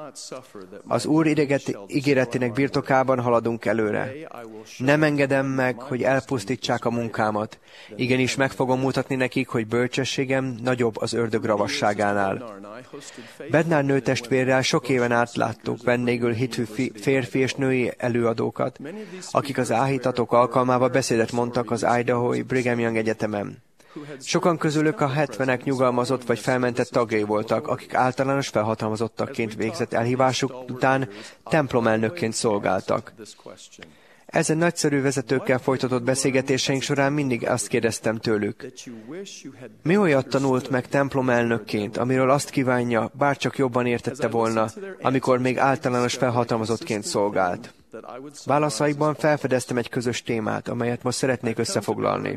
Az Úr ígéretének birtokában haladunk előre. Nem engedem meg, hogy elpusztítsák a munkámat. Igenis meg fogom mutatni nekik, hogy bölcsességem nagyobb az ördög ravasságánál. Bednár nőtestvérrel sok éven át láttuk vendégül hithű férfi és női előadókat, akik az áhítatók alkalmával beszédet mondtak az Idahoi Brigham Young Egyetemen. Sokan közülük a 70-ek nyugalmazott vagy felmentett tagjai voltak, akik általános felhatalmazottakként végzett elhívásuk után templomelnökként szolgáltak. Ezen nagyszerű vezetőkkel folytatott beszélgetéseink során mindig azt kérdeztem tőlük, mi olyat tanult meg templomelnökként, amiről azt kívánja, bárcsak jobban értette volna, amikor még általános felhatalmazottként szolgált. Válaszaikban felfedeztem egy közös témát, amelyet most szeretnék összefoglalni.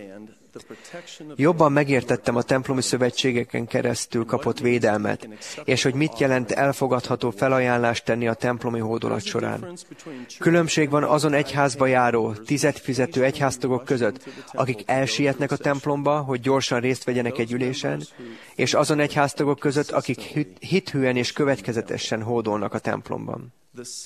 Jobban megértettem a templomi szövetségeken keresztül kapott védelmet, és hogy mit jelent elfogadható felajánlást tenni a templomi hódolat során. Különbség van azon egyházba járó, tizet fizető egyháztagok között, akik elsietnek a templomba, hogy gyorsan részt vegyenek egy ülésen, és azon egyháztagok között, akik hithűen és következetesen hódolnak a templomban.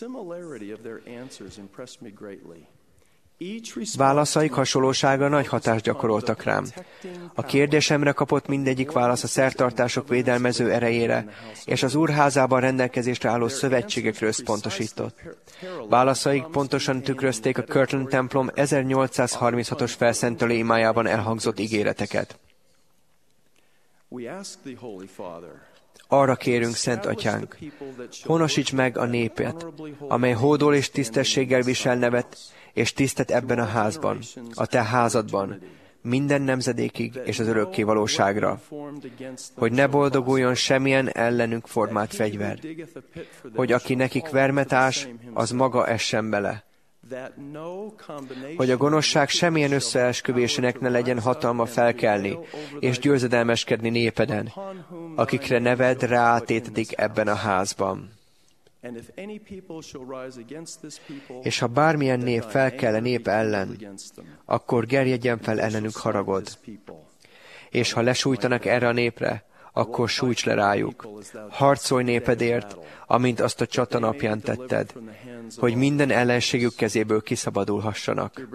Válaszaik hasonlósága nagy hatást gyakoroltak rám. A kérdésemre kapott mindegyik válasz a szertartások védelmező erejére, és az Úr házában rendelkezésre álló szövetségekre összpontosított. Válaszaik pontosan tükrözték a Kirtland templom 1836-os felszentelő imájában elhangzott ígéreteket. Arra kérünk, Szent Atyánk, honosíts meg a népet, amely hódol és tisztességgel visel nevet és tisztet ebben a házban, a te házadban, minden nemzedékig és az örökké valóságra, hogy ne boldoguljon semmilyen ellenünk formált fegyver, hogy aki nekik vermetás, az maga essen bele, hogy a gonoszság semmilyen összeesküvésének ne legyen hatalma felkelni és győzedelmeskedni népeden, akikre neved ráátétedik ebben a házban. És ha bármilyen nép felkel a nép ellen, akkor gerjedjen fel ellenük haragod. És ha lesújtanak erre a népre, akkor sújts le rájuk. Harcolj népedért, amint azt a csata napján tetted, hogy minden ellenségük kezéből kiszabadulhassanak.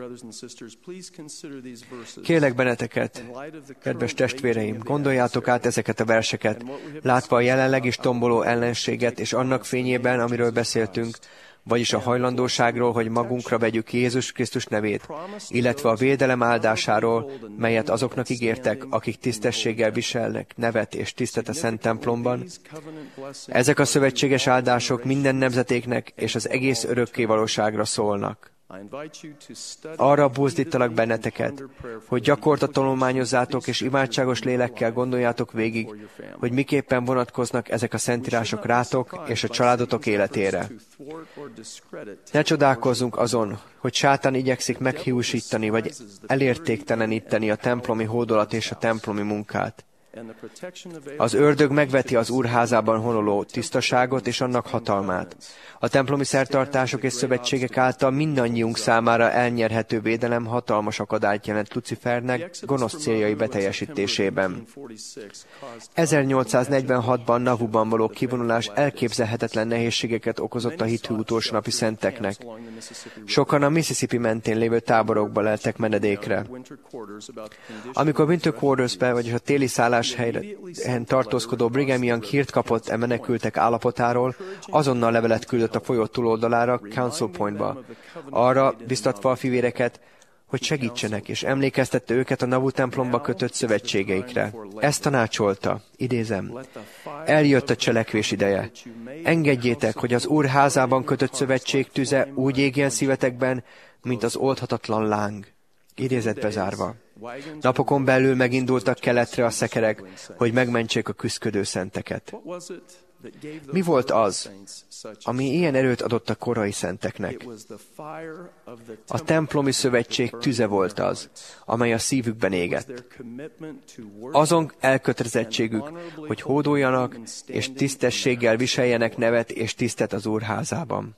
Kérlek benneteket, kedves testvéreim, gondoljátok át ezeket a verseket, látva a jelenleg is tomboló ellenséget, és annak fényében, amiről beszéltünk, vagyis a hajlandóságról, hogy magunkra vegyük Jézus Krisztus nevét, illetve a védelem áldásáról, melyet azoknak ígértek, akik tisztességgel viselnek nevet és tisztet a Szent templomban. Ezek a szövetséges áldások minden nemzetéknek és az egész örökkévalóságra szólnak. Arra buzdítalak benneteket, hogy gyakorta tanulmányozzátok és imádságos lélekkel gondoljátok végig, hogy miképpen vonatkoznak ezek a szentírások rátok és a családotok életére. Ne csodálkozzunk azon, hogy sátán igyekszik meghiúsítani vagy elértékteleníteni a templomi hódolat és a templomi munkát. Az ördög megveti az Úrházában honoló tisztaságot és annak hatalmát. A templomi szertartások és szövetségek által mindannyiunk számára elnyerhető védelem hatalmas akadályt jelent Lucifernek gonosz céljai beteljesítésében. 1846-ban Nauvooban való kivonulás elképzelhetetlen nehézségeket okozott a hitű utolsó napi szenteknek. Sokan a Mississippi mentén lévő táborokba leltek menedékre. Amikor Winter Quarters-be, vagyis a téli szálláshelyen tartózkodó Brigham Young hírt kapott e menekültek állapotáról, azonnal levelet küldött a folyó túloldalára, Council Pointba, arra biztatva a fivéreket, hogy segítsenek, és emlékeztette őket a Nauvoo templomba kötött szövetségeikre. Ezt tanácsolta, idézem, eljött a cselekvés ideje. Engedjétek, hogy az Úr házában kötött szövetség tüze úgy égjen szívetekben, mint az oldhatatlan láng. Idézet bezárva. Napokon belül megindultak keletre a szekerek, hogy megmentsék a küszködő szenteket. Mi volt az, ami ilyen erőt adott a korai szenteknek? A templomi szövetség tüze volt az, amely a szívükben égett. Azon elkötelezettségük, hogy hódoljanak és tisztességgel viseljenek nevet és tisztet az Úr házában.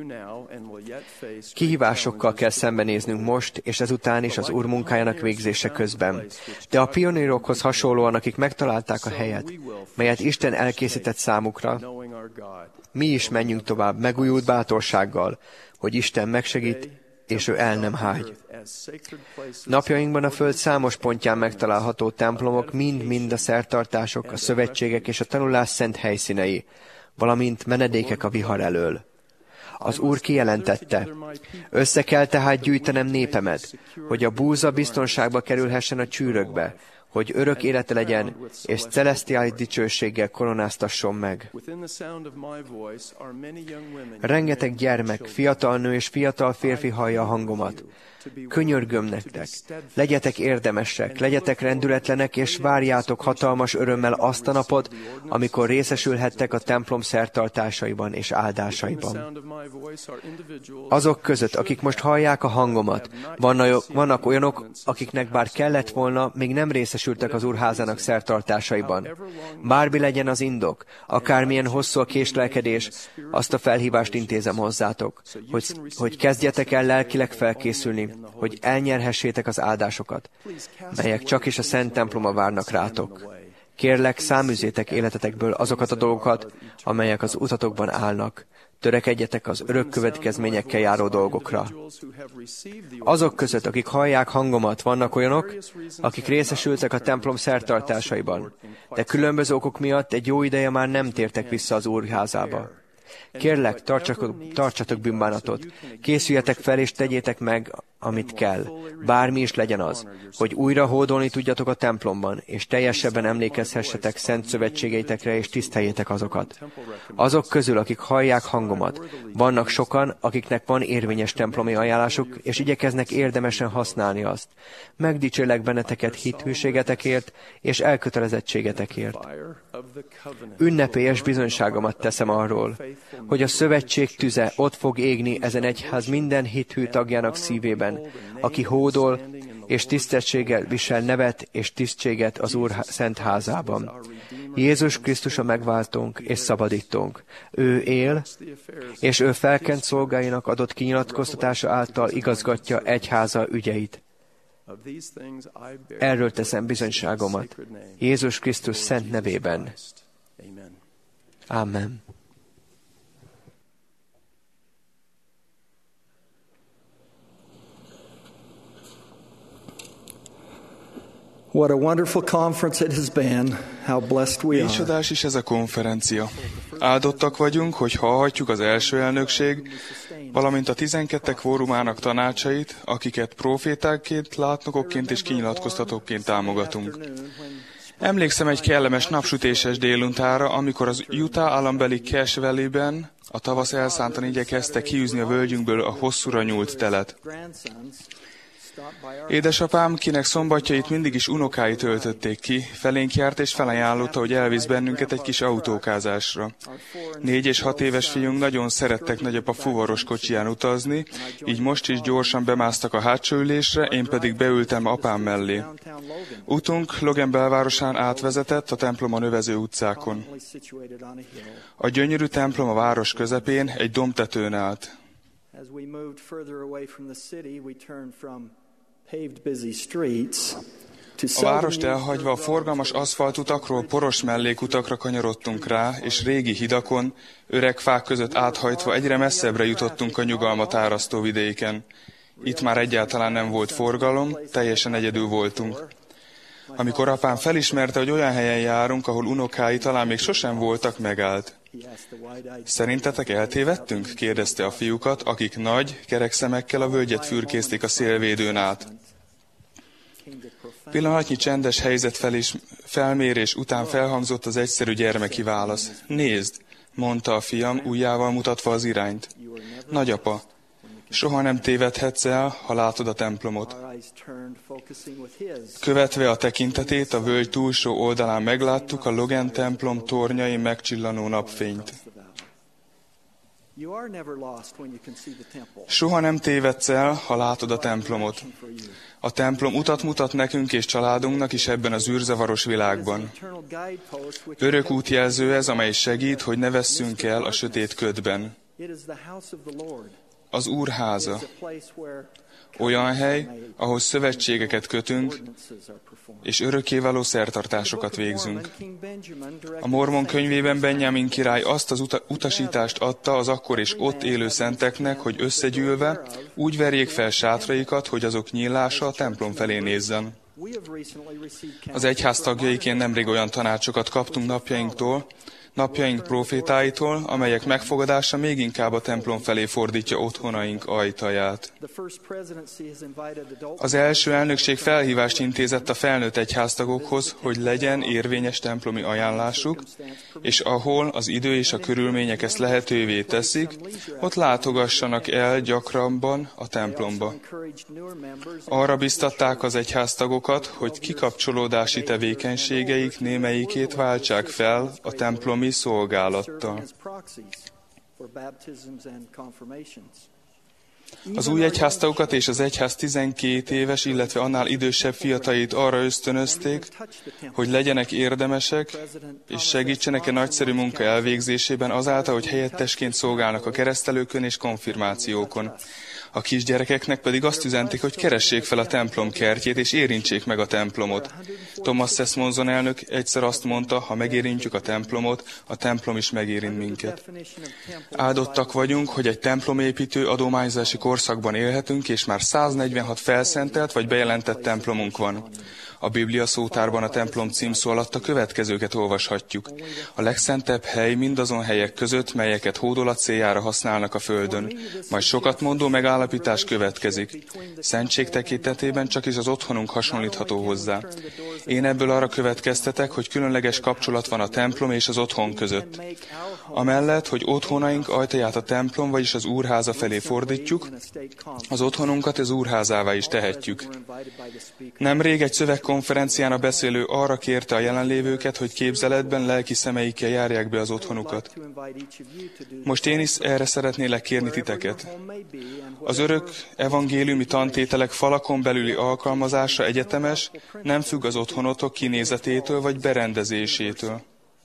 Kihívásokkal kell szembenéznünk most, és ezután is az Úr munkájának végzése közben. De a pionírokhoz hasonlóan, akik megtalálták a helyet, melyet Isten elkészített számukra, mi is menjünk tovább megújult bátorsággal, hogy Isten megsegít, és ő el nem hágy. Napjainkban a föld számos pontján megtalálható templomok mind-mind a szertartások, a szövetségek és a tanulás szent helyszínei, valamint menedékek a vihar elől. Az Úr kijelentette, össze kell tehát gyűjtenem népemet, hogy a búza biztonságba kerülhessen a csűrökbe, hogy örök élete legyen, és celesztiális dicsőséggel koronáztasson meg. Rengeteg gyermek, fiatal nő és fiatal férfi hallja a hangomat. Könyörgöm nektek, legyetek érdemesek, legyetek rendületlenek, és várjátok hatalmas örömmel azt a napot, amikor részesülhettek a templom szertartásaiban és áldásaiban. Azok között, akik most hallják a hangomat, vannak olyanok, akiknek bár kellett volna, még nem részesültek az Úrházának szertartásaiban. Bármi legyen az indok, akármilyen hosszú a késlelkedés, azt a felhívást intézem hozzátok, hogy kezdjetek el lelkileg felkészülni, hogy elnyerhessétek az áldásokat, melyek csak is a Szent temploma várnak rátok. Kérlek, száműzzétek életetekből azokat a dolgokat, amelyek az utatokban állnak. Törekedjetek az örök következményekkel járó dolgokra. Azok között, akik hallják hangomat, vannak olyanok, akik részesültek a templom szertartásaiban, de különböző okok miatt egy jó ideje már nem tértek vissza az Úrházába. Kérlek, tartsatok bűnbánatot, készüljetek fel és tegyétek meg, amit kell, bármi is legyen az, hogy újra hódolni tudjatok a templomban, és teljesebben emlékezhessetek szent szövetségeitekre, és tiszteljétek azokat. Azok közül, akik hallják hangomat, vannak sokan, akiknek van érvényes templomi ajánlásuk, és igyekeznek érdemesen használni azt. Megdicsérlek benneteket hithűségetekért és elkötelezettségetekért. Ünnepélyes bizonyságomat teszem arról, hogy a szövetség tüze ott fog égni ezen egyház minden hithű tagjának szívében, aki hódol és tisztességgel visel nevet és tisztséget az Úr szent házában. Jézus Krisztus a megváltónk és szabadítónk. Ő él, és ő felkent szolgáinak adott kinyilatkoztatása által igazgatja egyháza ügyeit. Erről teszem bizonyságomat. Jézus Krisztus szent nevében. Amen. What a wonderful conference it has been. How blessed we are. Csodás is ez a konferencia. Áldottak vagyunk, hogy hallhatjuk az első elnökség, valamint a 12 kvórumának tanácsait, akiket profétákként, látnokokként és kinyilatkoztatóként támogatunk. Emlékszem egy kellemes napsütéses déluntára, amikor az Utah állambeli Cache Valley-ben a tavasz elszántan igyekezte kiűzni a völgyünkből a hosszúra nyúlt telet. Édesapám, kinek szombatjait mindig is unokái töltötték ki, felénk járt és felajánlotta, hogy elvisz bennünket egy kis autókázásra. 4 és 6 éves fiunk nagyon szerettek nagyapa fuvaros kocsiján utazni, így most is gyorsan bemásztak a hátsó ülésre, én pedig beültem apám mellé. Utunk Logan belvárosán átvezetett a templomon övező utcákon. A gyönyörű templom a város közepén egy dombtetőn állt. A várost elhagyva a forgalmas aszfaltutakról poros mellékutakra kanyarodtunk rá, és régi hidakon, öreg fák között áthajtva egyre messzebbre jutottunk a nyugalmat árasztó vidéken. Itt már egyáltalán nem volt forgalom, teljesen egyedül voltunk. Amikor apám felismerte, hogy olyan helyen járunk, ahol unokái talán még sosem voltak, megállt. Szerintetek eltévedtünk? Kérdezte a fiúkat, akik nagy, kerek szemekkel a völgyet fürkészték a szélvédőn át. Pillanatnyi csendes helyzet felmérés után felhangzott az egyszerű gyermeki válasz. Nézd, mondta a fiam, ujjával mutatva az irányt. Nagyapa, soha nem tévedhetsz el, ha látod a templomot. Követve a tekintetét, a völgy túlsó oldalán megláttuk a Logan templom tornyain megcsillanó napfényt. Soha nem tévedsz el, ha látod a templomot. A templom utat mutat nekünk és családunknak is ebben az űrzavaros világban. Örök útjelző ez, amely segít, hogy ne vesszünk el a sötét ködben. Az Úr háza. Olyan hely, ahol szövetségeket kötünk, és örökkévaló szertartásokat végzünk. A Mormon könyvében Benjamin király azt az utasítást adta az akkor és ott élő szenteknek, hogy összegyűlve úgy verjék fel sátraikat, hogy azok nyílása a templom felé nézzen. Az egyház tagjaiként nemrég olyan tanácsokat kaptunk napjaink profétáitól, amelyek megfogadása még inkább a templom felé fordítja otthonaink ajtaját. Az első elnökség felhívást intézett a felnőtt egyháztagokhoz, hogy legyen érvényes templomi ajánlásuk, és ahol az idő és a körülmények ezt lehetővé teszik, ott látogassanak el gyakrabban a templomba. Arra biztatták az egyháztagokat, hogy kikapcsolódási tevékenységeik némelyikét váltsák fel a templomi szolgálattal. Az új egyháztagokat és az egyház 12 éves, illetve annál idősebb fiataljait arra ösztönözték, hogy legyenek érdemesek, és segítsenek a nagyszerű munka elvégzésében azáltal, hogy helyettesként szolgálnak a keresztelőkön és konfirmációkon. A kisgyerekeknek pedig azt üzenték, hogy keressék fel a templom kertjét, és érintsék meg a templomot. Thomas S. Monson elnök egyszer azt mondta, ha megérintjük a templom is megérint minket. Áldottak vagyunk, hogy egy templomépítő adományozási korszakban élhetünk, és már 146 felszentelt vagy bejelentett templomunk van. A Biblia szótárban a templom címszó alatt a következőket olvashatjuk. A legszentebb hely mindazon helyek között, melyeket hódolat céljára használnak a földön. Majd sokat mondó megállapítás következik. Szentség tekintetében csak is az otthonunk hasonlítható hozzá. Én ebből arra következtetek, hogy különleges kapcsolat van a templom és az otthon között. Amellett, hogy otthonaink ajtaját a templom, vagyis az úrháza felé fordítjuk, az otthonunkat az úrházává is tehetjük. Nemrég egy szövegkonferencián a beszélő arra kérte a jelenlévőket, hogy képzeletben lelki szemeikkel járják be az otthonukat. Most én is erre szeretnélek kérni titeket. Az örök evangéliumi tantételek falakon belüli alkalmazása egyetemes, nem függ az otthonotok kinézetétől vagy berendezésétől.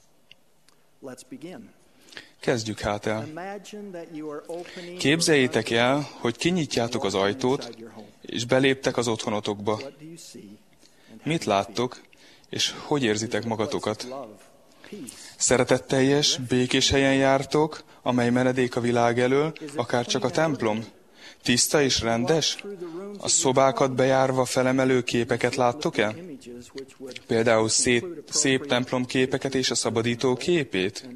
Kezdjük hát el. Képzeljétek el, hogy kinyitjátok az ajtót, és beléptek az otthonotokba. Mit láttok, és hogy érzitek magatokat? Szeretetteljes, békés helyen jártok, amely menedék a világ elől, akár csak a templom? Tiszta és rendes? A szobákat bejárva felemelő képeket láttok-e? Például szép templom képeket és a szabadító képét?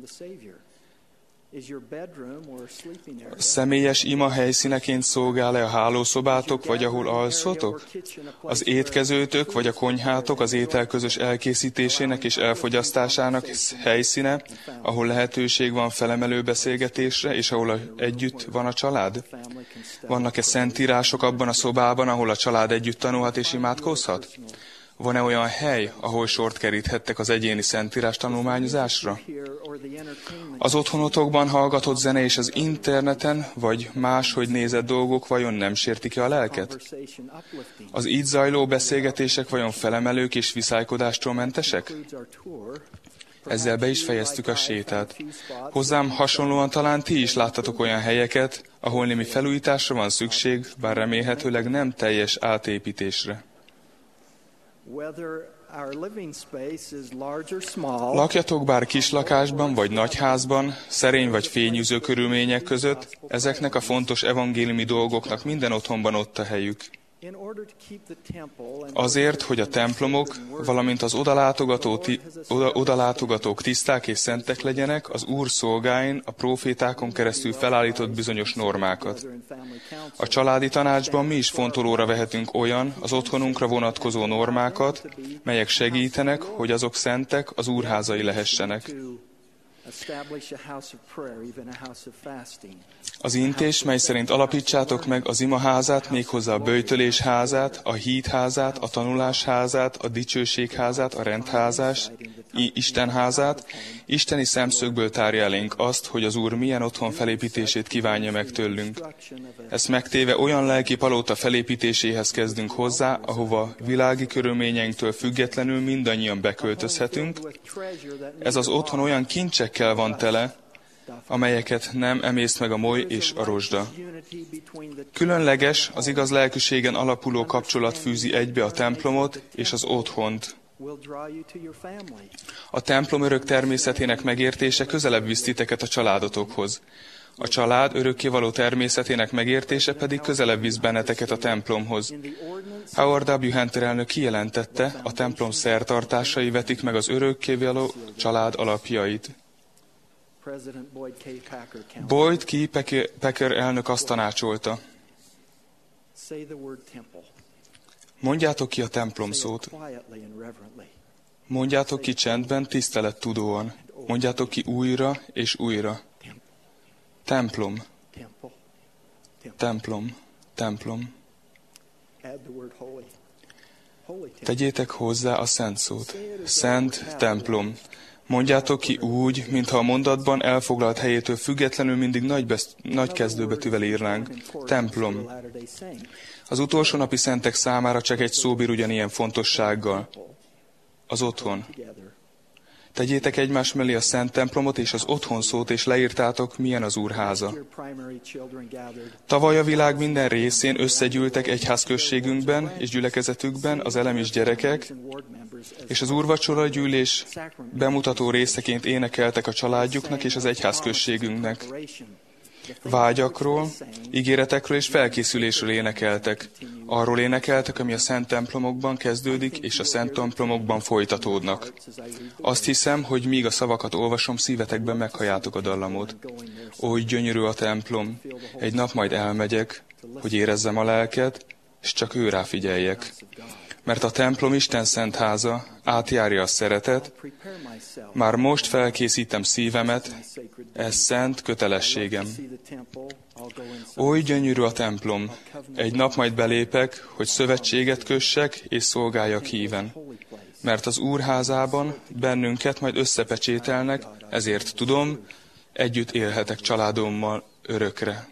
A személyes ima helyszíneként szolgál-e a hálószobátok, vagy ahol alszotok? Az étkezőtök, vagy a konyhátok az étel közös elkészítésének és elfogyasztásának helyszíne, ahol lehetőség van felemelő beszélgetésre, és ahol együtt van a család? Vannak-e szentírások abban a szobában, ahol a család együtt tanulhat és imádkozhat? Van-e olyan hely, ahol sort keríthettek az egyéni szentírás tanulmányozásra? Az otthonotokban hallgatott zene és az interneten, vagy máshogy nézett dolgok vajon nem sértik-e a lelket? Az így zajló beszélgetések vajon felemelők és viszálykodástól mentesek? Ezzel be is fejeztük a sétát. Hozzám hasonlóan talán ti is láttatok olyan helyeket, ahol némi felújításra van szükség, bár remélhetőleg nem teljes átépítésre. Lakjatok bár kis lakásban, vagy nagy házban, szerény vagy fényűző körülmények között, ezeknek a fontos evangéliumi dolgoknak minden otthonban ott a helyük. Azért, hogy a templomok, valamint az odalátogatók tiszták és szentek legyenek, az Úr szolgáin a prófétákon keresztül felállított bizonyos normákat. A családi tanácsban mi is fontolóra vehetünk olyan, az otthonunkra vonatkozó normákat, melyek segítenek, hogy azok szentek, az úrházai lehessenek. Az intés, mely szerint alapítsátok meg az imaházát, méghozzá a böjtölés házát, a hídházát, a tanulás házát, a dicsőségházát, a rendházás, Istenházát, isteni szemszögből tárja elénk azt, hogy az Úr milyen otthon felépítését kívánja meg tőlünk. Ezt megtéve olyan lelki palota felépítéséhez kezdünk hozzá, ahova világi körülményeinktől függetlenül mindannyian beköltözhetünk. Ez az otthon olyan kincsekkel van tele, amelyeket nem emészt meg a moly és a rozsda. Különleges, az igaz lelkűségen alapuló kapcsolat fűzi egybe a templomot és az otthont. A templom örök természetének megértése közelebb visz titeket a családotokhoz. A család örökkévaló természetének megértése pedig közelebb visz benneteket a templomhoz. Howard W. Hunter elnök kijelentette, a templom szertartásai vetik meg az örökkévaló család alapjait. Boyd K. Packer elnök azt tanácsolta: mondjátok ki a templom szót. Mondjátok ki csendben, tisztelettudóan. Mondjátok ki újra és újra. Templom. Templom. Templom. Tegyétek hozzá a szent szót. Szent templom. Mondjátok ki úgy, mintha a mondatban elfoglalt helyétől függetlenül mindig nagy kezdőbetűvel írnánk. Templom. Az utolsó napi szentek számára csak egy szó bír ugyanilyen fontossággal. Az otthon. Tegyétek egymás mellé a szent templomot és az otthon szót, és leírtátok, milyen az Úrháza. Tavaly a világ minden részén összegyűltek egyházközségünkben és gyülekezetükben az elemis gyerekek, és az úrvacsora gyűlés bemutató részeként énekeltek a családjuknak és az egyházközségünknek. Vágyakról, ígéretekről és felkészülésről énekeltek. Arról énekeltek, ami a szent templomokban kezdődik, és a szent templomokban folytatódnak. Azt hiszem, hogy míg a szavakat olvasom, szívetekben meghalljátok a dallamot. Oly gyönyörű a templom, egy nap majd elmegyek, hogy érezzem a lelket, és csak ő rá figyeljek. Mert a templom Isten szent háza, átjárja a szeretet, már most felkészítem szívemet, ez szent kötelességem. Oly gyönyörű a templom, egy nap majd belépek, hogy szövetséget kössek és szolgáljak híven. Mert az Úr házában bennünket majd összepecsételnek, ezért tudom, együtt élhetek családommal örökre.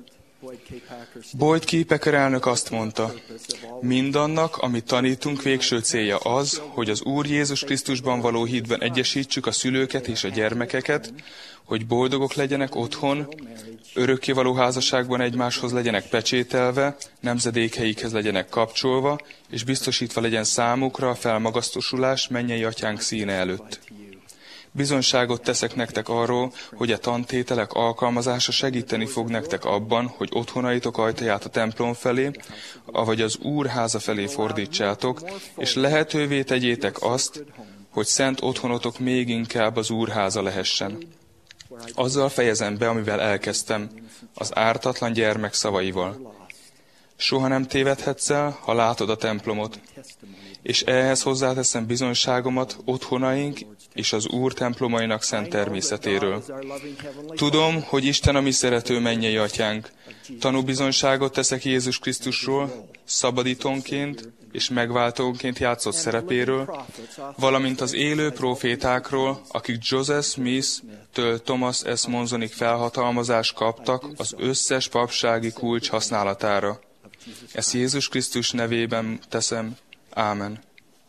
Boyd K. Packer elnök azt mondta, mindannak, amit tanítunk, végső célja az, hogy az Úr Jézus Krisztusban való hitben egyesítsük a szülőket és a gyermekeket, hogy boldogok legyenek otthon, örökkévaló házasságban egymáshoz legyenek pecsételve, nemzedékeikhez legyenek kapcsolva, és biztosítva legyen számukra a felmagasztosulás mennyei atyánk színe előtt. Bizonyságot teszek nektek arról, hogy a tantételek alkalmazása segíteni fog nektek abban, hogy otthonaitok ajtaját a templom felé, avagy az Úr háza felé fordítsátok, és lehetővé tegyétek azt, hogy szent otthonotok még inkább az Úr háza lehessen. Azzal fejezem be, amivel elkezdtem, az ártatlan gyermek szavaival. Soha nem tévedhetsz el, ha látod a templomot, és ehhez hozzáteszem bizonyságomat otthonaink és az Úr templomainak szent természetéről. Tudom, hogy Isten a mi szerető mennyei atyánk. Tanúbizonyságot teszek Jézus Krisztusról, szabadítónként és megváltónként játszott szerepéről, valamint az élő profétákról, akik Joseph Smith-től Thomas S. Monsonig felhatalmazást kaptak az összes papsági kulcs használatára. Ezt Jézus Krisztus nevében teszem. Ámen.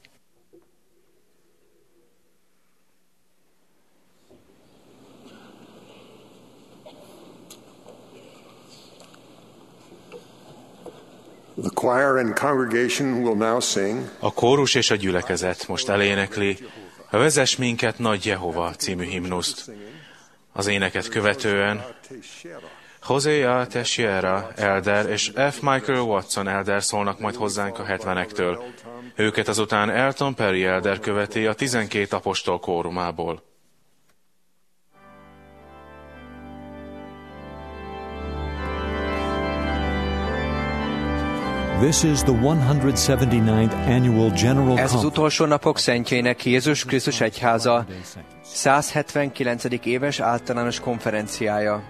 The choir and congregation will now sing. A kórus és a gyülekezet most elénekli Vezess minket, Nagy Jehova című himnuszt. Az éneket követően Hosea Teixeira elder és F. Michael Watson elder szólnak majd hozzánk a 70-ektől. Őket azután Elton Perry elder követi a 12 apostol kórumából. This is the 179th annual General Ez az utolsó napok szentjeinek Jézus Krisztus egyháza 179. éves általános konferenciája.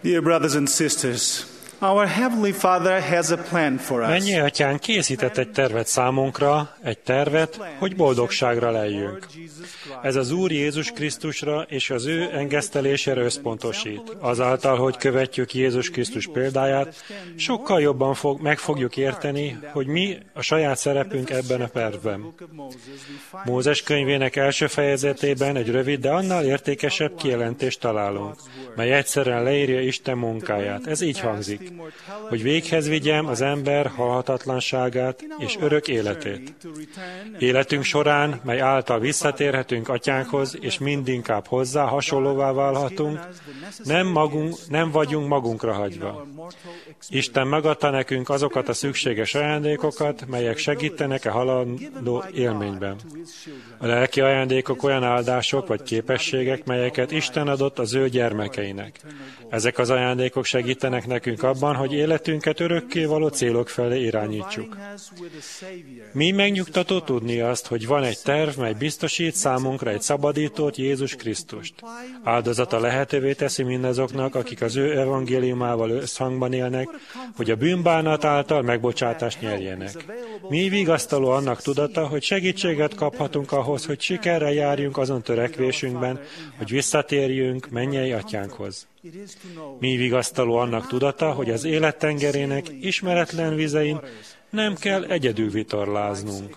Dear brothers and sisters, our Heavenly Father has a plan for us. Mennyei Atyánk készített egy tervet számunkra, egy tervet, hogy boldogságra leljünk. Ez az Úr Jézus Krisztusra és az ő engesztelésére összpontosít. Azáltal, hogy követjük Jézus Krisztus példáját, sokkal jobban meg fogjuk érteni, hogy mi a saját szerepünk ebben a tervben. Mózes könyvének első fejezetében egy rövid, de annál értékesebb kijelentést találunk, mely egyszerűen leírja Isten munkáját. Ez így hangzik, hogy véghez vigyem az ember halhatatlanságát és örök életét. Életünk során, mely által visszatérhetünk Atyánkhoz, és mindinkább hozzá hasonlóvá válhatunk, nem vagyunk magunkra hagyva. Isten megadta nekünk azokat a szükséges ajándékokat, melyek segítenek a halandó élményben. A lelki ajándékok olyan áldások vagy képességek, melyeket Isten adott az ő gyermekeinek. Ezek az ajándékok segítenek nekünk abban, hogy életünket örökkévaló célok felé irányítsuk. Mi megnyugtató tudni azt, hogy van egy terv, mely biztosít számunkra egy szabadítót, Jézus Krisztust. Áldozata lehetővé teszi mindazoknak, akik az ő evangéliumával összhangban élnek, hogy a bűnbánat által megbocsátást nyerjenek. Mi vigasztaló annak tudata, hogy segítséget kaphatunk ahhoz, hogy sikerrel járjunk azon törekvésünkben, hogy visszatérjünk mennyei Atyánkhoz. Mi vigasztaló annak tudata, hogy az élet tengerének ismeretlen vizein nem kell egyedül vitorláznunk.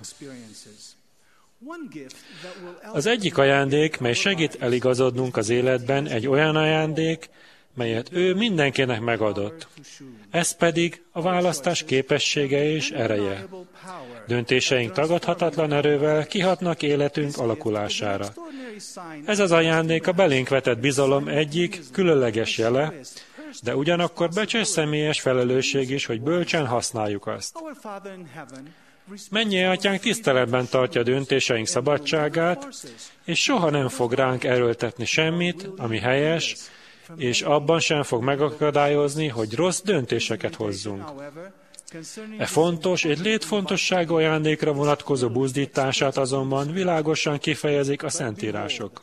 Az egyik ajándék, mely segít eligazodnunk az életben, egy olyan ajándék, melyet ő mindenkinek megadott. Ez pedig a választás képessége és ereje. Döntéseink tagadhatatlan erővel kihatnak életünk alakulására. Ez az ajándék a belénk vetett bizalom egyik különleges jele, de ugyanakkor becsés személyes felelősség is, hogy bölcsen használjuk azt. Mennyei Atyánk tiszteletben tartja döntéseink szabadságát, és soha nem fog ránk erőltetni semmit, ami helyes, és abban sem fog megakadályozni, hogy rossz döntéseket hozzunk. E fontos és létfontosságú ajándékra vonatkozó buzdítását azonban világosan kifejezik a Szentírások.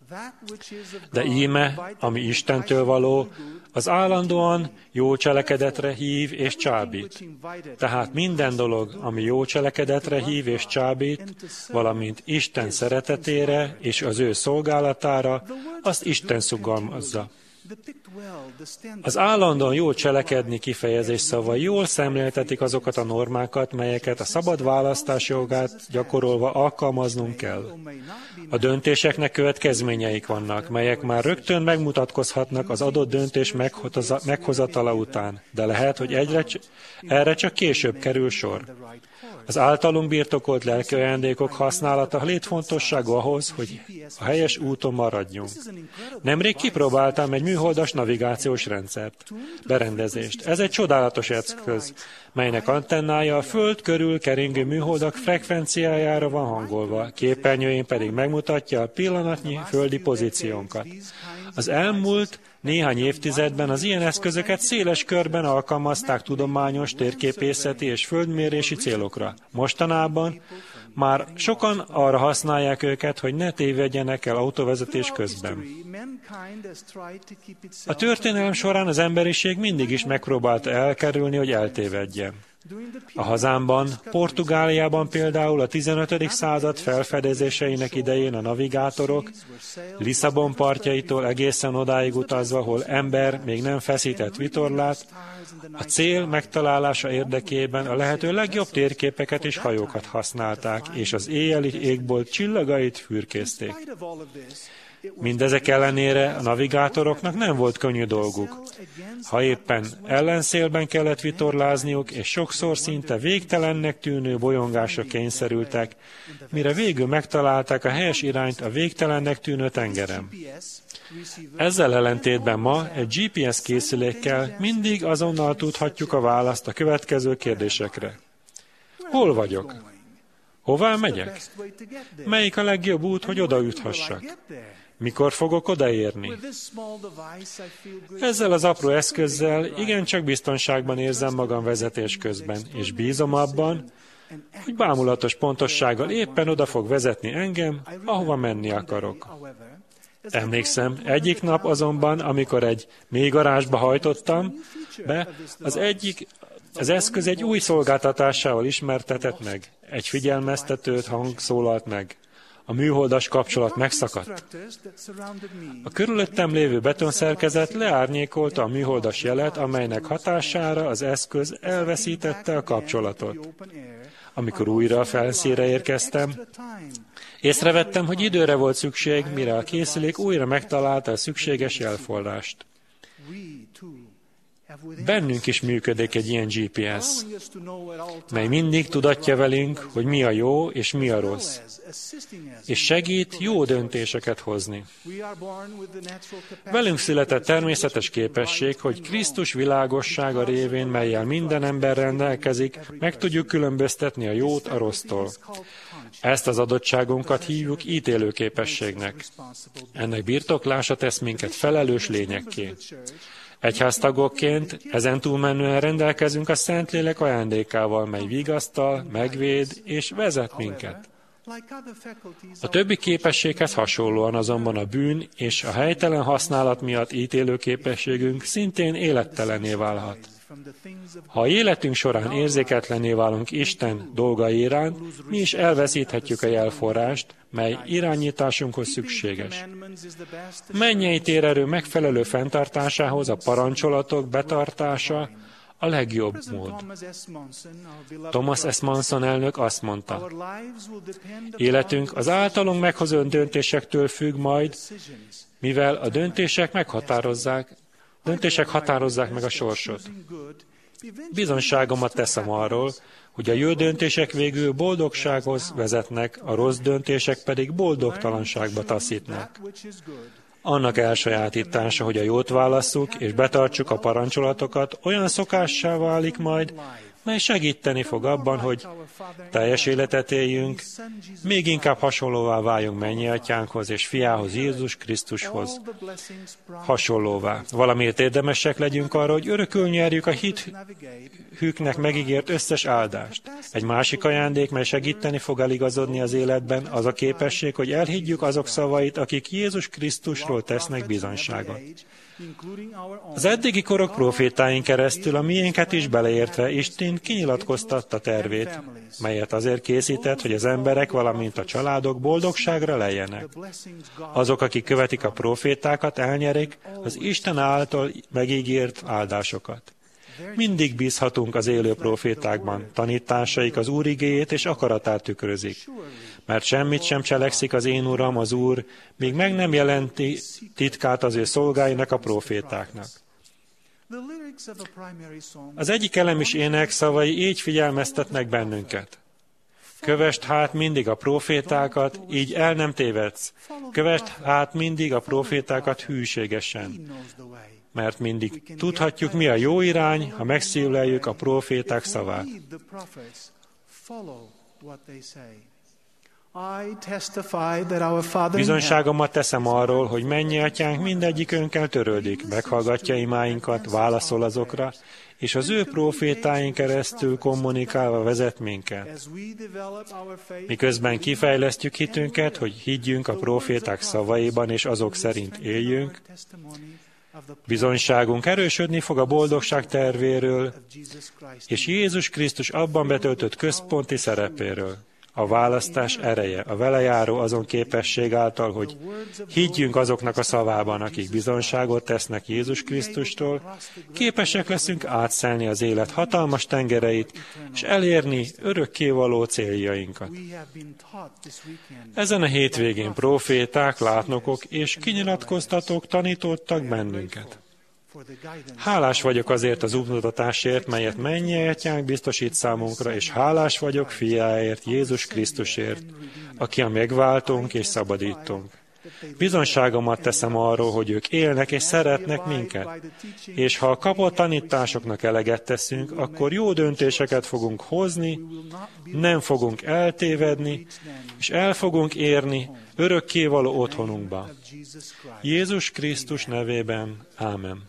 De íme, ami Istentől való, az állandóan jó cselekedetre hív és csábít. Tehát minden dolog, ami jó cselekedetre hív és csábít, valamint Isten szeretetére és az ő szolgálatára, azt Isten szorgalmazza. Az állandóan jól cselekedni kifejezés szavai jól szemléltetik azokat a normákat, melyeket a szabad választás jogát gyakorolva alkalmaznunk kell. A döntéseknek következményeik vannak, melyek már rögtön megmutatkozhatnak az adott döntés meghozatala után, de lehet, hogy erre csak később kerül sor. Az általunk birtokolt lelki ajándékok használata létfontosságú ahhoz, hogy a helyes úton maradjunk. Nemrég kipróbáltam egy műholdas navigációs rendszert, berendezést. Ez egy csodálatos eszköz, melynek antennája a Föld körül keringő műholdak frekvenciájára van hangolva, képernyőjén pedig megmutatja a pillanatnyi földi pozíciónkat. Az elmúlt néhány évtizedben az ilyen eszközöket széles körben alkalmazták tudományos, térképészeti és földmérési célokra. Mostanában már sokan arra használják őket, hogy ne tévedjenek el autóvezetés közben. A történelem során az emberiség mindig is megpróbálta elkerülni, hogy eltévedjen. A hazámban, Portugáliában például a 15. század felfedezéseinek idején a navigátorok Lisszabon partjaitól egészen odáig utazva, hol ember még nem feszített vitorlát, a cél megtalálása érdekében a lehető legjobb térképeket és hajókat használták, és az éjjeli égbolt csillagait fürkészték. Mindezek ellenére a navigátoroknak nem volt könnyű dolguk. Ha éppen ellenszélben kellett vitorlázniuk, és sokszor szinte végtelennek tűnő bolyongásra kényszerültek, mire végül megtalálták a helyes irányt a végtelennek tűnő tengeren. Ezzel ellentétben ma egy GPS készülékkel mindig azonnal tudhatjuk a választ a következő kérdésekre. Hol vagyok? Hová megyek? Melyik a legjobb út, hogy oda juthassak? Mikor fogok odaérni? Ezzel az apró eszközzel igencsak biztonságban érzem magam vezetés közben, és bízom abban, hogy bámulatos pontossággal éppen oda fog vezetni engem, ahova menni akarok. Emlékszem, egyik nap azonban, amikor egy mélygarázsba hajtottam be, az eszköz egy új szolgáltatásával ismertetett meg. Egy figyelmeztetőt hang szólalt meg. A műholdas kapcsolat megszakadt. A körülöttem lévő betonszerkezet leárnyékolta a műholdas jelet, amelynek hatására az eszköz elveszítette a kapcsolatot. Amikor újra a felszínre érkeztem, észrevettem, hogy időre volt szükség, mire a készülék újra megtalálta a szükséges jelforrást. Bennünk is működik egy ilyen GPS, mely mindig tudatja velünk, hogy mi a jó és mi a rossz, és segít jó döntéseket hozni. Velünk született természetes képesség, hogy Krisztus világossága révén, mellyel minden ember rendelkezik, meg tudjuk különböztetni a jót a rossztól. Ezt az adottságunkat hívjuk ítélőképességnek. Ennek birtoklása tesz minket felelős lényekké. Egyháztagokként ezen túlmenően rendelkezünk a Szentlélek ajándékával, mely vigasztal, megvéd és vezet minket. A többi képességhez hasonlóan azonban a bűn és a helytelen használat miatt ítélő képességünk szintén élettelené válhat. Ha a életünk során érzéketlenné válunk Isten dolgai iránt, mi is elveszíthetjük a jelforrást, mely irányításunkhoz szükséges. Mennyei térerő megfelelő fenntartásához a parancsolatok betartása a legjobb mód. Thomas S. Manson elnök azt mondta, életünk az általunk meghozott döntésektől függ majd, mivel a döntések határozzák meg a sorsot. Bizonyságomat teszem arról, hogy a jó döntések végül boldogsághoz vezetnek, a rossz döntések pedig boldogtalanságba taszítnak. Annak elsajátítása, hogy a jót válasszuk és betartsuk a parancsolatokat, olyan szokássá válik majd, mely segíteni fog abban, hogy teljes életet éljünk, még inkább hasonlóvá váljunk mennyi atyánkhoz és fiához, Jézus Krisztushoz hasonlóvá. Valamiért érdemesek legyünk arra, hogy örökül nyerjük a hitüknek megígért összes áldást. Egy másik ajándék, mely segíteni fog eligazodni az életben, az a képesség, hogy elhiggyük azok szavait, akik Jézus Krisztusról tesznek bizonyságot. Az eddigi korok profétáin keresztül a miénket is beleértve Isten kinyilatkoztatta tervét, melyet azért készített, hogy az emberek, valamint a családok boldogságra lejjenek. Azok, akik követik a profétákat, elnyerik az Isten által megígért áldásokat. Mindig bízhatunk az élő profétákban, tanításaik az Úr igéjét és akaratát tükrözik. Mert semmit sem cselekszik az én Uram, az Úr, míg meg nem jelenti titkát az ő szolgáinak, a profétáknak. Az egyik elemis ének szavai így figyelmeztetnek bennünket. Kövesd hát mindig a profétákat, így el nem tévedsz. Kövesd hát mindig a profétákat hűségesen. Mert mindig tudhatjuk, mi a jó irány, ha megszívleljük a proféták szavát. Bizonyságomat teszem arról, hogy mennyi atyánk mindegyikünkkel törődik, meghallgatja imáinkat, válaszol azokra, és az ő profétáink keresztül kommunikálva vezet minket. Miközben kifejlesztjük hitünket, hogy higgyünk a proféták szavaiban, és azok szerint éljünk, bizonyságunk erősödni fog a boldogság tervéről, és Jézus Krisztus abban betöltött központi szerepéről. A választás ereje, a vele járó azon képesség által, hogy higgyünk azoknak a szavában, akik bizonyságot tesznek Jézus Krisztustól, képesek leszünk átszelni az élet hatalmas tengereit, és elérni örökkévaló céljainkat. Ezen a hétvégén proféták, látnokok és kinyilatkoztatók tanítottak bennünket. Hálás vagyok azért az útmutatásért, melyet mennyei atyánk biztosít számunkra, és hálás vagyok fiáért, Jézus Krisztusért, aki a megváltónk és szabadítunk. Bizonyságomat teszem arról, hogy ők élnek és szeretnek minket, és ha a kapott tanításoknak eleget teszünk, akkor jó döntéseket fogunk hozni, nem fogunk eltévedni, és el fogunk érni örökkévaló otthonunkba. Jézus Krisztus nevében. Ámen.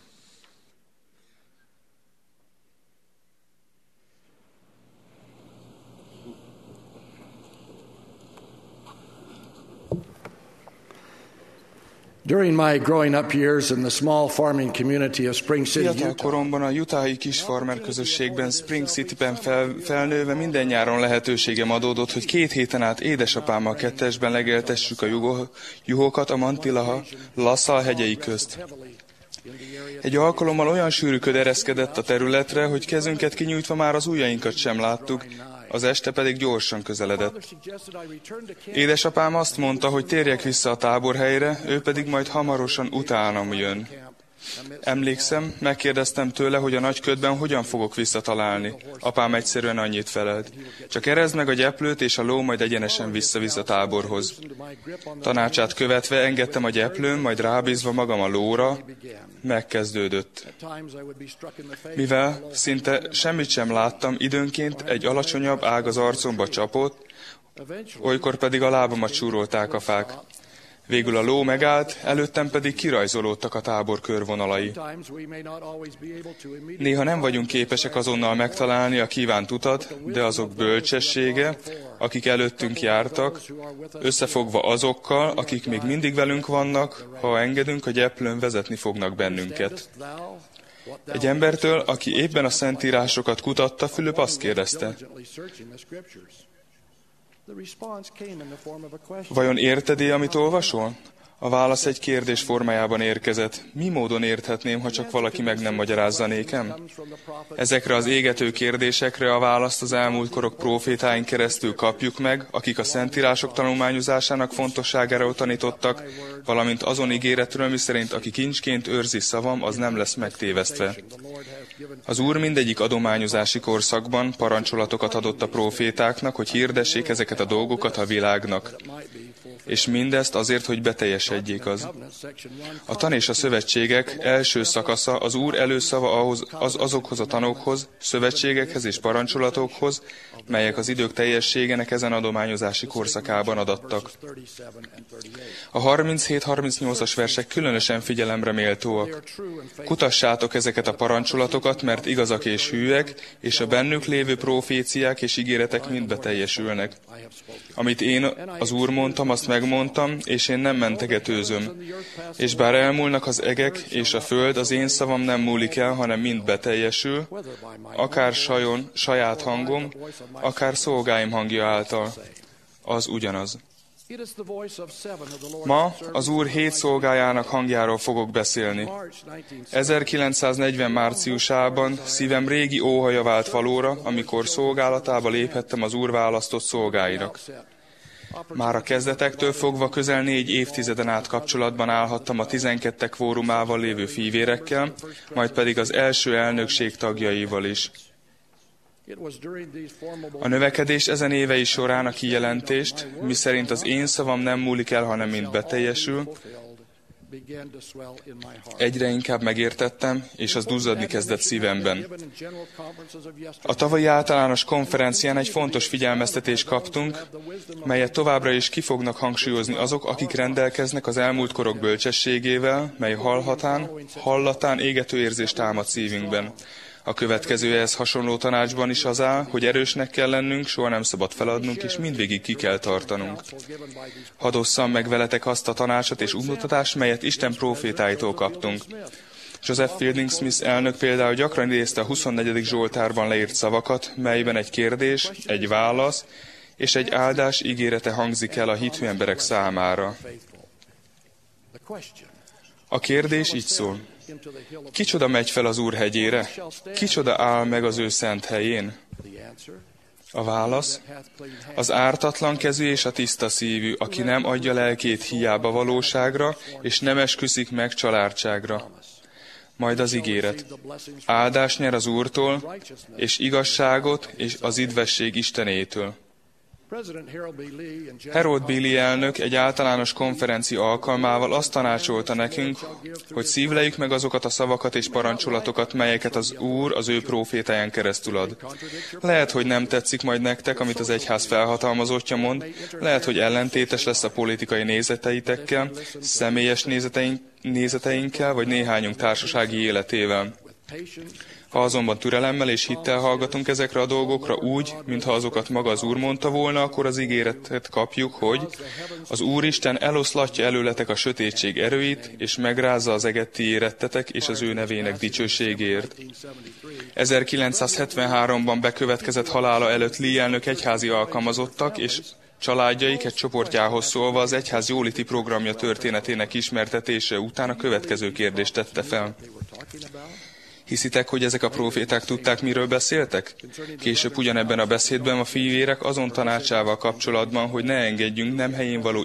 During my growing up years in the small farming community of Spring City, Fiatal koromban a utahi kisfarmer közösségben, Spring City-ben felnőve minden nyáron lehetőségem adódott, hogy 2 héten át édesapámmal kettesben legeltessük a juhokat a Mantilaha LaSalle hegyei közt. Egy alkalommal olyan sűrű köd ereszkedett a területre, hogy kezünket kinyújtva már az ujjainkat sem láttuk, az este pedig gyorsan közeledett. Édesapám azt mondta, hogy térjek vissza a táborhelyre, ő pedig majd hamarosan utánam jön. Emlékszem, megkérdeztem tőle, hogy a nagy ködben hogyan fogok visszatalálni. Apám egyszerűen annyit felelt. Csak erezd meg a gyeplőt, és a ló majd egyenesen visszavisz a táborhoz. Tanácsát követve engedtem a gyeplőn, majd rábízva magam a lóra, megkezdődött. Mivel szinte semmit sem láttam, időnként egy alacsonyabb ág az arcomba csapott, olykor pedig a lábamat súrolták a fák. Végül a ló megállt, előttem pedig kirajzolódtak a tábor körvonalai. Néha nem vagyunk képesek azonnal megtalálni a kívánt utat, de azok bölcsessége, akik előttünk jártak, összefogva azokkal, akik még mindig velünk vannak, ha engedünk, a gyeplőn vezetni fognak bennünket. Egy embertől, aki éppen a szentírásokat kutatta, Fülöp azt kérdezte: vajon érted-e, amit olvasol? A válasz egy kérdés formájában érkezett. Mi módon érthetném, ha csak valaki meg nem magyarázza nékem? Ezekre az égető kérdésekre a választ az elmúlt korok prófétáin keresztül kapjuk meg, akik a szentírások tanulmányozásának fontosságáról tanítottak, valamint azon ígéretről, miszerint aki kincsként őrzi szavam, az nem lesz megtévesztve. Az Úr mindegyik adományozási korszakban parancsolatokat adott a prófétáknak, hogy hirdessék ezeket a dolgokat a világnak. És mindezt azért, hogy beteljesedjék az. A tan és a szövetségek első szakasza az Úr előszava azokhoz a tanokhoz, szövetségekhez és parancsolatokhoz, melyek az idők teljességének ezen adományozási korszakában adattak. A 37-38-as versek különösen figyelemre méltóak. Kutassátok ezeket a parancsolatokat, mert igazak és hűek, és a bennük lévő proféciák és ígéretek mind beteljesülnek. Amit én, az Úr mondtam, azt megmondtam, és én nem mentegetőzöm. És bár elmúlnak az egek és a föld, az én szavam nem múlik el, hanem mind beteljesül, akár saját hangom, akár szolgáim hangja által. Az ugyanaz. Ma az Úr 7 szolgájának hangjáról fogok beszélni. 1940 márciusában szívem régi óhaja vált valóra, amikor szolgálatába léphettem az Úr választott szolgáinak. Már a kezdetektől fogva közel 4 évtizeden át kapcsolatban állhattam a 12 kvórumával lévő fívérekkel, majd pedig az első elnökség tagjaival is. A növekedés ezen évei során a kijelentést, miszerint az én szavam nem múlik el, hanem mind beteljesül, egyre inkább megértettem, és az duzzadni kezdett szívemben. A tavalyi általános konferencián egy fontos figyelmeztetést kaptunk, melyet továbbra is ki fognak hangsúlyozni azok, akik rendelkeznek az elmúlt korok bölcsességével, mely hallatán égető érzést támad szívünkben. A következőhez hasonló tanácsban is az áll, hogy erősnek kell lennünk, soha nem szabad feladnunk, és mindvégig ki kell tartanunk. Hadd osszam meg veletek azt a tanácsot és útmutatást, melyet Isten prófétáitól kaptunk. Joseph Fielding Smith elnök például gyakran idézte a 24. Zsoltárban leírt szavakat, melyben egy kérdés, egy válasz és egy áldás ígérete hangzik el a hithű emberek számára. A kérdés így szól: kicsoda megy fel az Úr hegyére? Kicsoda áll meg az ő szent helyén? A válasz: az ártatlan kezű és a tiszta szívű, aki nem adja lelkét hiába valóságra, és nem esküszik meg családságra. Majd az ígéret: áldás nyer az Úrtól, és igazságot és az idvesség Istenétől. Harold B. Lee elnök egy általános konferencia alkalmával azt tanácsolta nekünk, hogy szívleljük meg azokat a szavakat és parancsolatokat, melyeket az Úr az ő prófétáján keresztül ad. Lehet, hogy nem tetszik majd nektek, amit az egyház felhatalmazottja mond, lehet, hogy ellentétes lesz a politikai nézeteitekkel, személyes nézeteinkkel, vagy néhányunk társasági életével. Ha azonban türelemmel és hittel hallgatunk ezekre a dolgokra úgy, mintha azokat maga az Úr mondta volna, akkor az ígéretet kapjuk, hogy az Úristen eloszlatja előletek a sötétség erőit, és megrázza az eget ti érettetek és az ő nevének dicsőségért. 1973-ban bekövetkezett halála előtt Lee elnök egyházi alkalmazottak és családjaik egy csoportjához szólva az egyház jóléti programja történetének ismertetése után a következő kérdést tette fel. Hiszitek, hogy ezek a próféták tudták, miről beszéltek? Később ugyanebben a beszédben a fivérek azon tanácsával kapcsolatban, hogy ne engedjünk nem helyén való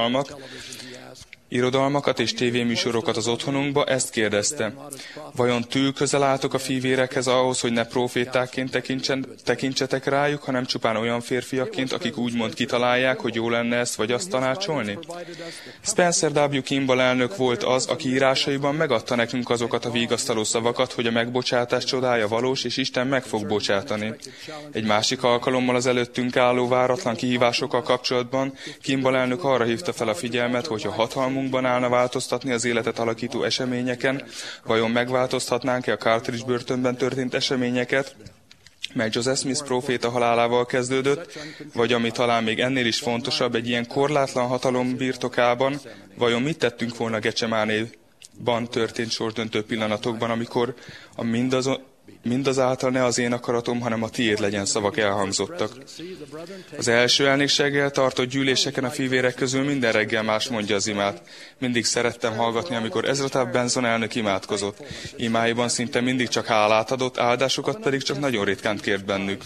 irodalmakat és tévéműsorokat az otthonunkba, ezt kérdezte. Vajon túl közel álltok a fivérekhez ahhoz, hogy ne prófétákként tekintsetek rájuk, hanem csupán olyan férfiakként, akik úgymond kitalálják, hogy jó lenne ezt vagy azt tanácsolni? Spencer W. Kimball elnök volt az, aki írásaiban megadta nekünk azokat a vigasztaló szavakat, hogy a megbocsátás csodája valós, és Isten meg fog bocsátani. Egy másik alkalommal az előttünk álló váratlan kihívásokkal kapcsolatban Kimball elnök arra hívta fel a figyelmet, hogy ha hatalmunkban állna változtatni az életet alakító eseményeken, vajon megváltoztatnánk-e a Cartridge börtönben történt eseményeket, mely Joseph Smith próféta halálával kezdődött, vagy ami talán még ennél is fontosabb, egy ilyen korlátlan hatalom birtokában, vajon mit tettünk volna Getsemánéban történt sorsdöntő pillanatokban, amikor mindazáltal ne az én akaratom, hanem a tiéd legyen szavak elhangzottak. Az első elnökséggel tartott gyűléseken a fivérek közül minden reggel más mondja az imát. Mindig szerettem hallgatni, amikor Ezra Taft Benson elnök imádkozott. Imáiban szinte mindig csak hálát adott, áldásokat pedig csak nagyon ritkán kért bennük.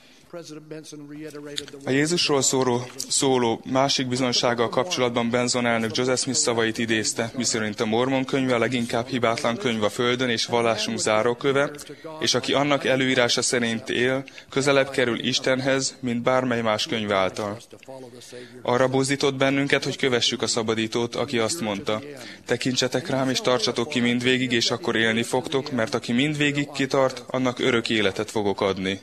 A Jézusról szóló másik bizonysággal kapcsolatban Benson elnök Joseph Smith szavait idézte, miszerint a Mormon könyve a leginkább hibátlan könyv a földön és vallásunk záróköve, és aki annak előírása szerint él, közelebb kerül Istenhez, mint bármely más könyv által. Arra buzdított bennünket, hogy kövessük a szabadítót, aki azt mondta, tekintsetek rám és tartsatok ki mindvégig, és akkor élni fogtok, mert aki mindvégig kitart, annak örök életet fogok adni.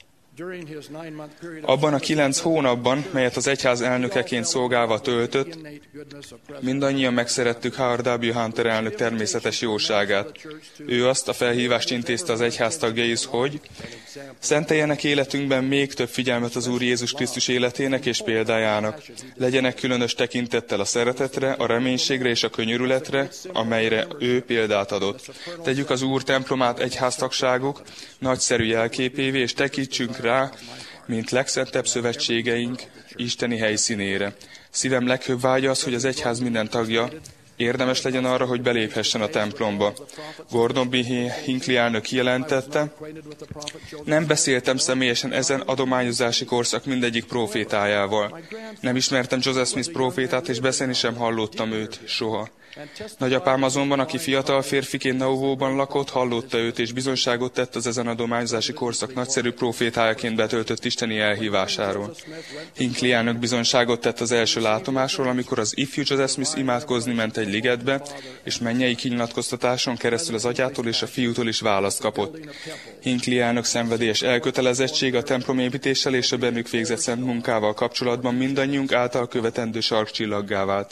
Abban a 9 hónapban, melyet az egyház elnökeként szolgálva töltött, mindannyian megszerettük Howard W. Hunter elnök természetes jóságát. Ő azt a felhívást intézte az egyház tagjaihoz, hogy szenteljenek életünkben még több figyelmet az Úr Jézus Krisztus életének és példájának. Legyenek különös tekintettel a szeretetre, a reménységre és a könyörületre, amelyre ő példát adott. Tegyük az Úr templomát egyháztagságuk nagyszerű jelképévé, és tekintsünk rá, mint legszentebb szövetségeink isteni helyszínére. Szívem leghőbb vágya az, hogy az egyház minden tagja érdemes legyen arra, hogy beléphessen a templomba. Gordon B. Hinckley elnök kijelentette, nem beszéltem személyesen ezen adományozási korszak mindegyik prófétájával. Nem ismertem Joseph Smith prófétát, és beszélni sem hallottam őt soha. Nagyapám azonban, aki fiatal férfiként Nauvóban lakott, hallotta őt, és bizonyságot tett az ezen adományozási korszak nagyszerű prófétájaként betöltött isteni elhívásáról. Hinckley elnök bizonyságot tett az első látomásról, amikor az ifjú Joseph Smith imádkozni ment egy ligetbe, és mennyei kinyilatkoztatáson keresztül az atyától és a fiútól is választ kapott. Hinckley elnök szenvedélyes elkötelezettsége a templomépítéssel és a bennük végzett szent munkával kapcsolatban mindannyiunk által követendő sarkcsillaggá vált.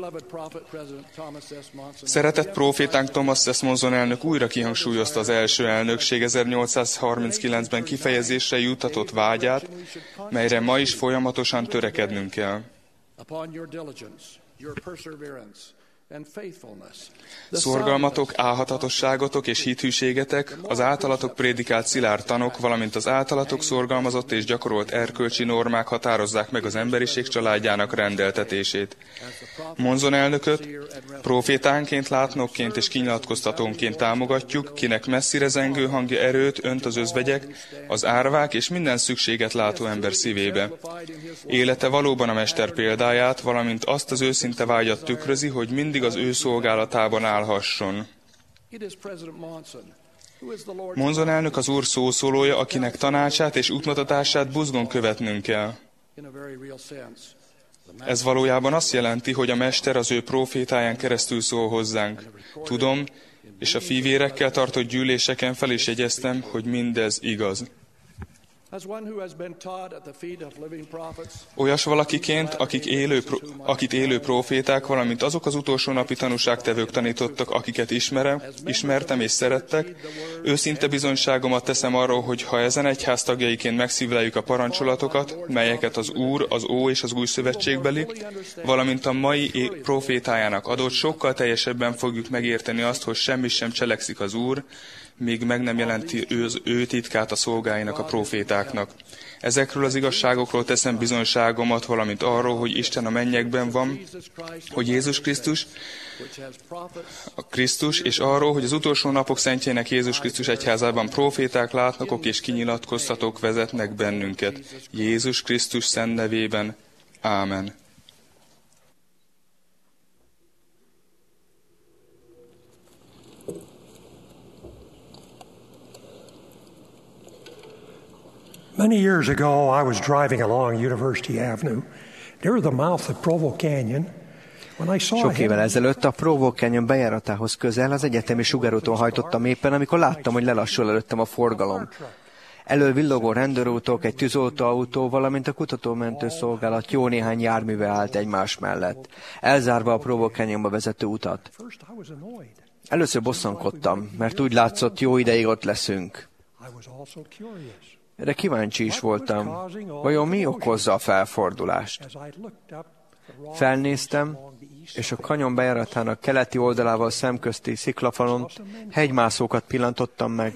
Szeretett prófétánk Thomas S. Monson elnök újra kihangsúlyozta az első elnökség 1839-ben kifejezésre juttatott vágyát, melyre ma is folyamatosan törekednünk kell. Szorgalmatok, álhatatosságotok és hithűségetek, az általatok prédikált szilárd tanok, valamint az általatok szorgalmazott és gyakorolt erkölcsi normák határozzák meg az emberiség családjának rendeltetését. Monson elnököt prófétánként, látnokként és kinyilatkoztatónként támogatjuk, kinek messzire zengő hangja erőt önt az özvegyek, az árvák és minden szükséget látó ember szívébe. Élete valóban a mester példáját, valamint azt az őszinte vágyat tükrözi, hogy mindig az ő szolgálatában állhasson. Monson elnök az Úr szószólója, akinek tanácsát és útmutatását buzgón követnünk kell. Ez valójában azt jelenti, hogy a Mester az ő prófétáján keresztül szól hozzánk. Tudom, és a fivérekkel tartott gyűléseken fel is jegyeztem, hogy mindez igaz. Olyas valakiként, akit élő próféták, valamint azok az utolsó napi tanúságtevők tanítottak, akiket ismertem és szerettek, őszinte bizonyságomat teszem arról, hogy ha ezen egyház tagjaiként megszívleljük a parancsolatokat, melyeket az Úr, az Ó és az Új Szövetségbeli, valamint a mai prófétájának adott, sokkal teljesebben fogjuk megérteni azt, hogy semmi sem cselekszik az Úr, míg meg nem jelenti ő titkát a szolgáinak, a prófétáknak. Ezekről az igazságokról teszem bizonyságomat, valamint arról, hogy Isten a mennyekben van, hogy Jézus Krisztus, és arról, hogy az utolsó napok szentjének Jézus Krisztus egyházában próféták, látnokok és kinyilatkoztatók vezetnek bennünket. Jézus Krisztus szent nevében. Ámen. Many years ago, I was driving along University Avenue near the mouth of Provo Canyon. Sok évvel ezelőtt a Provo Canyon bejáratához közel az egyetemi sugárúton hajtottam éppen, amikor láttam, hogy lelassul előttem a forgalom. Elől villogó rendőrautók, egy tűzoltóautó, valamint a kutatómentő szolgálat jó néhány járműve állt egymás mellett, elzárva a Provo Canyonba vezető utat. Először bosszankodtam, mert úgy látszott, jó ideig ott leszünk. De kíváncsi is voltam, vajon mi okozza a felfordulást. Felnéztem, és a kanyon bejáratának keleti oldalával szemközti sziklafalon hegymászókat pillantottam meg.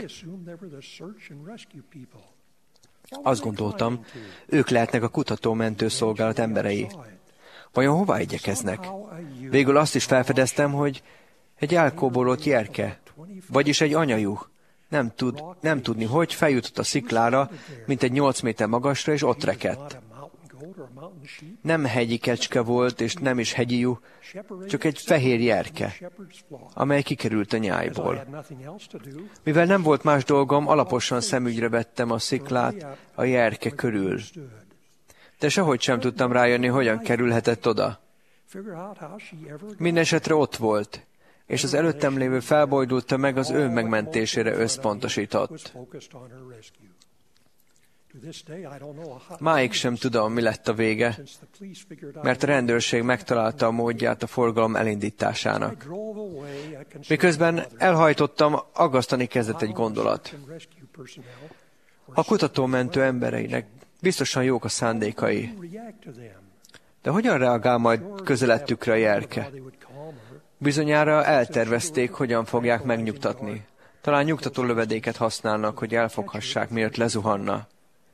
Azt gondoltam, ők lehetnek a kutatómentő szolgálat emberei. Vajon hová igyekeznek? Végül azt is felfedeztem, hogy egy elkóbololt gyerke, vagyis egy anyajuh, nem tudni, hogy feljutott a sziklára, mint egy 8 méter magasra, és ott rekedt. Nem hegyi kecske volt, és nem is hegyi juh, csak egy fehér jerke, amely kikerült a nyájból. Mivel nem volt más dolgom, alaposan szemügyre vettem a sziklát a jerke körül. De sehogy sem tudtam rájönni, hogyan kerülhetett oda. Mindenesetre ott volt, és az előttem lévő felbojdult tömeg az ő megmentésére összpontosított. Máig sem tudom, mi lett a vége, mert a rendőrség megtalálta a módját a forgalom elindításának. Miközben elhajtottam, aggasztani kezdett egy gondolat. A kutatómentő embereinek biztosan jók a szándékai, de hogyan reagál majd közelettükre a jerke? Bizonyára eltervezték, hogyan fogják megnyugtatni. Talán nyugtató lövedéket használnak, hogy elfoghassák, miért lezuhanna.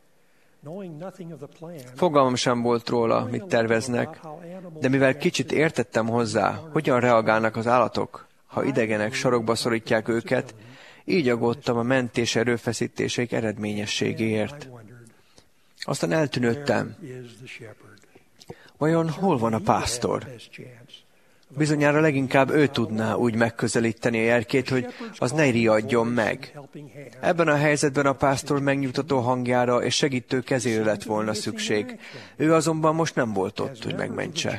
Fogalmam sem volt róla, mit terveznek, de mivel kicsit értettem hozzá, hogyan reagálnak az állatok, ha idegenek sarokba szorítják őket, így aggódtam a mentés erőfeszítéseik eredményességéért. Aztán eltűnődtem. Vajon hol van a pásztor? Bizonyára leginkább ő tudná úgy megközelíteni a jerkét, hogy az ne riadjon meg. Ebben a helyzetben a pásztor megnyugtató hangjára és segítő kezére lett volna szükség. Ő azonban most nem volt ott, hogy megmentse.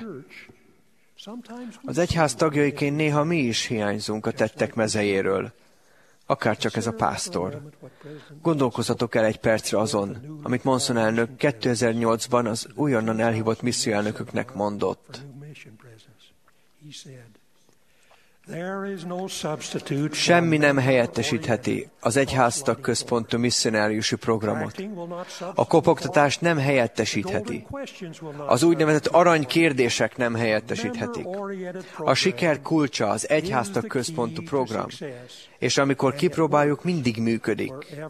Az egyház tagjaiként néha mi is hiányzunk a tettek mezejéről. Akárcsak ez a pásztor. Gondolkozzatok el egy percre azon, amit Monson elnök 2008-ban az újonnan elhívott misszióelnököknek mondott. Semmi nem helyettesítheti az egyháztag központú misszionáriusi programot. A kopogtatás nem helyettesítheti. Az úgynevezett aranykérdések nem helyettesíthetik. A siker kulcsa az egyháztag központú program, és amikor kipróbáljuk, mindig működik.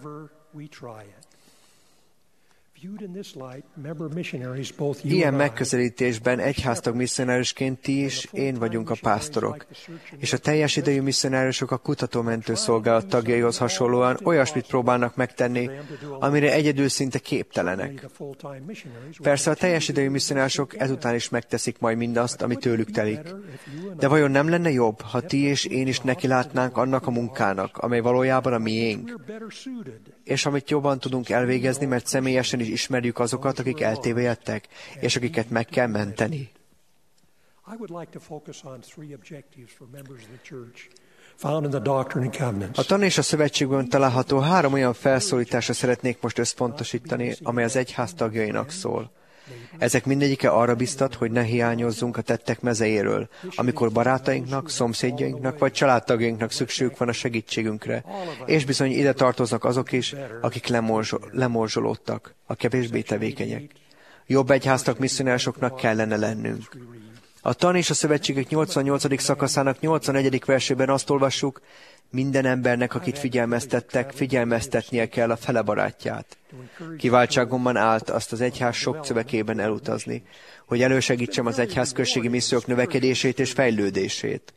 Ilyen megközelítésben egyháztag misszionáriusként ti is, én vagyunk a pásztorok, és a teljes idejű misszionáriusok a kutatómentő szolgálat tagjaihoz hasonlóan olyasmit próbálnak megtenni, amire egyedül szinte képtelenek. Persze a teljes idejű misszionáriusok ezután is megteszik majd mindazt, ami tőlük telik. De vajon nem lenne jobb, ha ti és én is nekilátnánk annak a munkának, amely valójában a miénk, és amit jobban tudunk elvégezni, mert személyesen is ismerjük azokat, akik eltévejettek, és akiket meg kell menteni. found in the Doctrine and Covenants. A Tan és a Szövetségben található 3 olyan felszólításra szeretnék most összpontosítani, amely az egyház tagjainak szól. Ezek mindegyike arra biztat, hogy ne hiányozzunk a tettek mezejéről, amikor barátainknak, szomszédjainknak vagy családtagjainknak szükségük van a segítségünkre, és bizony ide tartoznak azok is, akik lemorzsolódtak, a kevésbé tevékenyek. Jobb egyháztak misszionárosoknak kellene lennünk. A Tan és a Szövetségek 88. szakaszának 81. versében azt olvassuk, minden embernek, akit figyelmeztettek, figyelmeztetnie kell a fele barátját. Kiváltságomban állt azt az egyház sok szövekében elutazni, hogy elősegítsem az egyház községi missziók növekedését és fejlődését.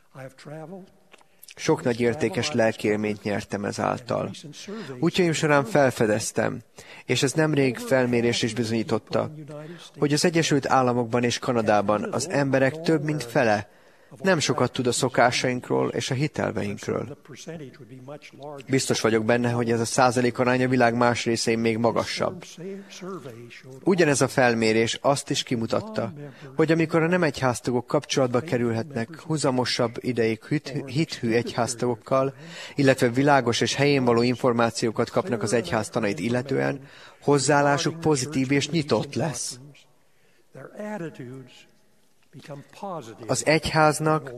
Sok nagy értékes lelkiélményt nyertem ezáltal. Útjaim során felfedeztem, és ez nemrég felmérés is bizonyította, hogy az Egyesült Államokban és Kanadában az emberek több mint fele nem sokat tud a szokásainkról és a hitelveinkről. Biztos vagyok benne, hogy ez a százalékarány a világ más részein még magasabb. Ugyanez a felmérés azt is kimutatta, hogy amikor a nem egyháztagok kapcsolatba kerülhetnek huzamosabb ideig hithű egyháztagokkal, illetve világos és helyén való információkat kapnak az egyház tanait illetően, hozzáállásuk pozitív és nyitott lesz. Az egyháznak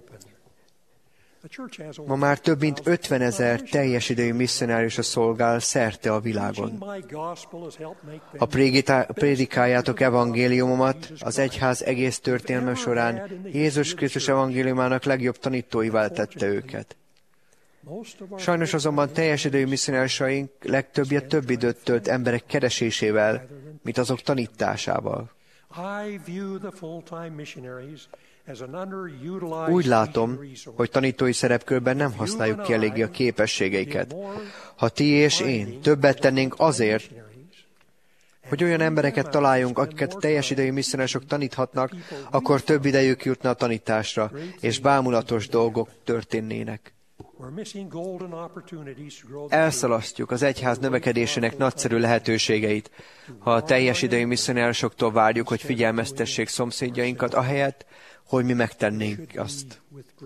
ma már több mint 50 000 teljes idejű misszionáriusa szolgál szerte a világon. Ha prédikáljátok evangéliumomat, az egyház egész történelme során Jézus Krisztus evangéliumának legjobb tanítóivá tette őket. Sajnos azonban teljes idejű misszionáriusaink legtöbbje több időt tölt emberek keresésével, mint azok tanításával. Úgy látom, hogy tanítói szerepkörben nem használjuk ki eléggé a képességeiket. Ha ti és én többet tennénk azért, hogy olyan embereket találjunk, akiket teljes idejű misszionárosok taníthatnak, akkor több idejük jutna a tanításra, és bámulatos dolgok történnének. Elszalasztjuk az egyház növekedésének nagyszerű lehetőségeit, ha a teljes idejű misszionáriusoktól várjuk, hogy figyelmeztessék szomszédjainkat, ahelyett, hogy mi megtennénk azt.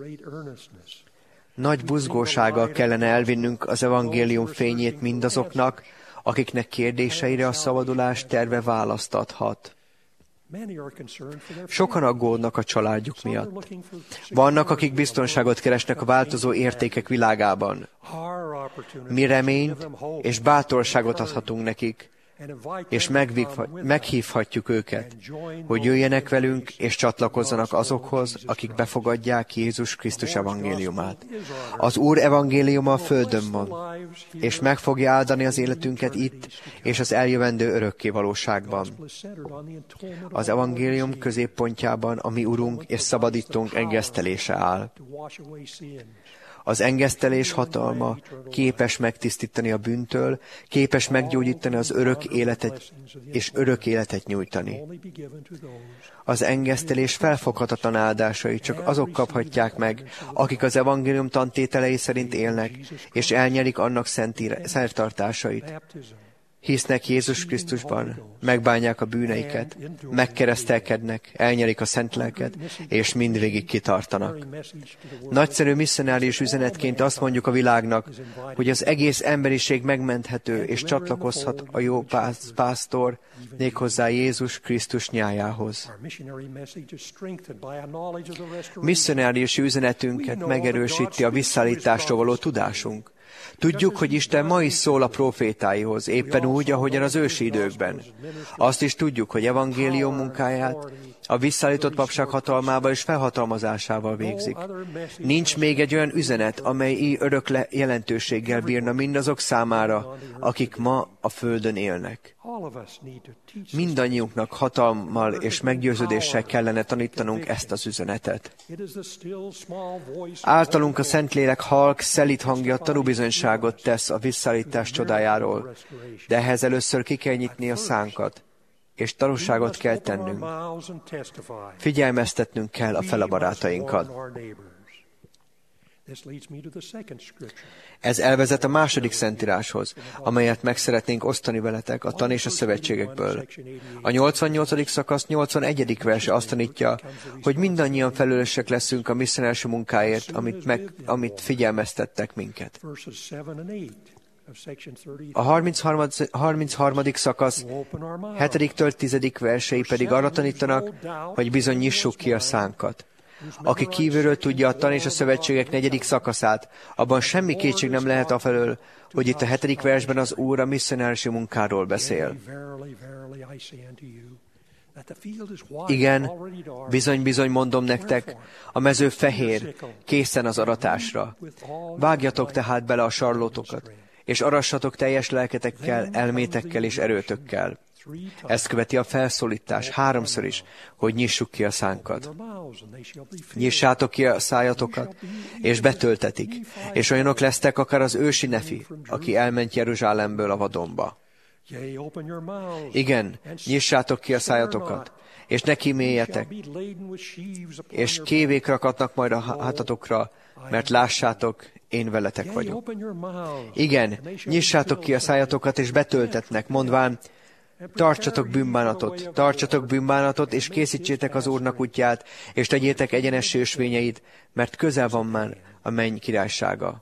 Nagy buzgósággal kellene elvinnünk az evangélium fényét mindazoknak, akiknek kérdéseire a szabadulás terve választ adhat. Sokan aggódnak a családjuk miatt. Vannak, akik biztonságot keresnek a változó értékek világában. Mi reményt és bátorságot adhatunk nekik, és meghívhatjuk őket, hogy jöjjenek velünk, és csatlakozzanak azokhoz, akik befogadják Jézus Krisztus evangéliumát. Az Úr evangéliuma a földön van, és meg fogja áldani az életünket itt, és az eljövendő örökké valóságban. Az evangélium középpontjában a mi Urunk és szabadítónk engesztelése áll. Az engesztelés hatalma képes megtisztítani a bűntől, képes meggyógyítani az örök életet és örök életet nyújtani. Az engesztelés felfoghatatlan áldásai csak azok kaphatják meg, akik az evangélium tantételei szerint élnek, és elnyerik annak szertartásait. Hisznek Jézus Krisztusban, megbánják a bűneiket, megkeresztelkednek, elnyerik a szent lelket, és mindvégig kitartanak. Nagyszerű misszionárius üzenetként azt mondjuk a világnak, hogy az egész emberiség megmenthető, és csatlakozhat a jó pásztor, méghozzá Jézus Krisztus nyájához. Misszionárius üzenetünket megerősíti a visszaállításról való tudásunk. Tudjuk, hogy Isten ma is szól a profétáihoz, éppen úgy, ahogyan az ősi időkben. Azt is tudjuk, hogy evangélium munkáját a visszaállított papság hatalmával és felhatalmazásával végzik. Nincs még egy olyan üzenet, amely így örök jelentőséggel bírna mindazok számára, akik ma a földön élnek. Mindannyiunknak hatalommal és meggyőződéssel kellene tanítanunk ezt az üzenetet. Általunk a Szentlélek halk, szelíd hangja tanúbizonyságot tesz a visszaállítás csodájáról, de ehhez először ki kell nyitni a szánkat, és tanúságot kell tennünk. Figyelmeztetnünk kell a fele barátainkat. Ez elvezet a második szentíráshoz, amelyet meg szeretnénk osztani veletek a tan és a szövetségekből. A 88. szakasz 81. verse azt tanítja, hogy mindannyian felelősek leszünk a misszionáris munkáért, amit figyelmeztettek minket. A 33. szakasz 7-től 10. versei pedig arra tanítanak, hogy bizony nyissuk ki a szánkat. Aki kívülről tudja a tan és a szövetségek 4. szakaszát, abban semmi kétség nem lehet afelől, hogy itt a 7. versben az Úr a misszionárisi munkáról beszél. Igen, bizony mondom nektek, a mező fehér, készen az aratásra. Vágjatok tehát bele a sarlótokat, és arassatok teljes lelketekkel, elmétekkel és erőtökkel. Ezt követi a felszólítás 3-szor is, hogy nyissuk ki a szánkat. Nyissátok ki a szájatokat, és betöltetik, és olyanok lesztek akár az ősi Nefi, aki elment Jeruzsálemből a vadonba. Igen, nyissátok ki a szájatokat, és ne kíméljetek, és kévék rakatnak majd a hátatokra, mert lássátok, én veletek vagyok. Igen, nyissátok ki a szájatokat, és betöltetnek, mondván, tartsatok bűnbánatot, és készítsétek az Úrnak útját, és tegyétek egyenessé ösvényeit, mert közel van már a menny királysága.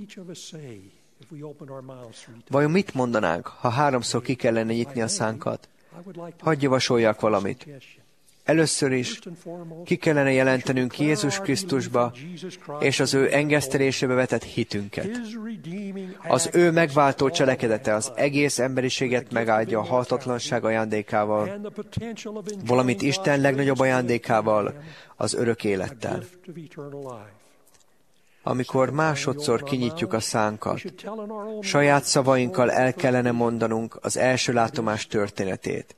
Vajon mit mondanánk, ha 3-szor ki kellene nyitni a szánkat? Hadd javasoljak valamit. Először is ki kellene jelentenünk Jézus Krisztusba és az ő engesztelésébe vetett hitünket. Az ő megváltó cselekedete az egész emberiséget megáldja a haltatlanság ajándékával, valamint Isten legnagyobb ajándékával, az örök élettel. Amikor másodszor kinyitjuk a szánkat, saját szavainkkal el kellene mondanunk az első látomás történetét.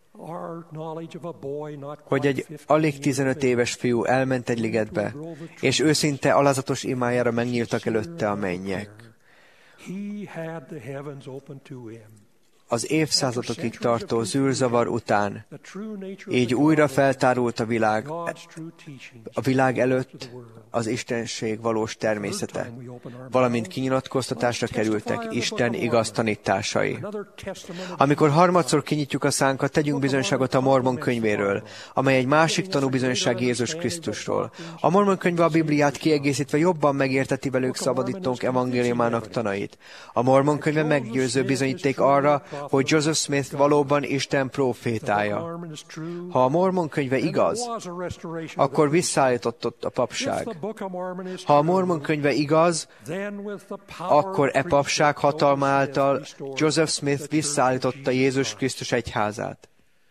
Hogy egy alig 15 éves fiú elment egy ligetbe, és őszinte alázatos imájára megnyíltak előtte a mennyek. Az évszázadokig tartó zűrzavar után így újra feltárult a világ előtt az Istenség valós természete, valamint kinyilatkoztatásra kerültek Isten igaz tanításai. Amikor 3-szor kinyitjuk a szánkat, tegyünk bizonyságot a Mormon könyvéről, amely egy másik tanúbizonyság Jézus Krisztusról. A Mormon könyve a Bibliát kiegészítve jobban megérteti velük szabadítónk evangéliumának tanait. A Mormon könyve meggyőző bizonyíték arra, hogy Joseph Smith valóban Isten prófétája. Ha a Mormon könyve igaz, akkor visszaállított a papság. Ha a Mormon könyve igaz, akkor e papság hatalma által Joseph Smith visszaállította Jézus Krisztus egyházát.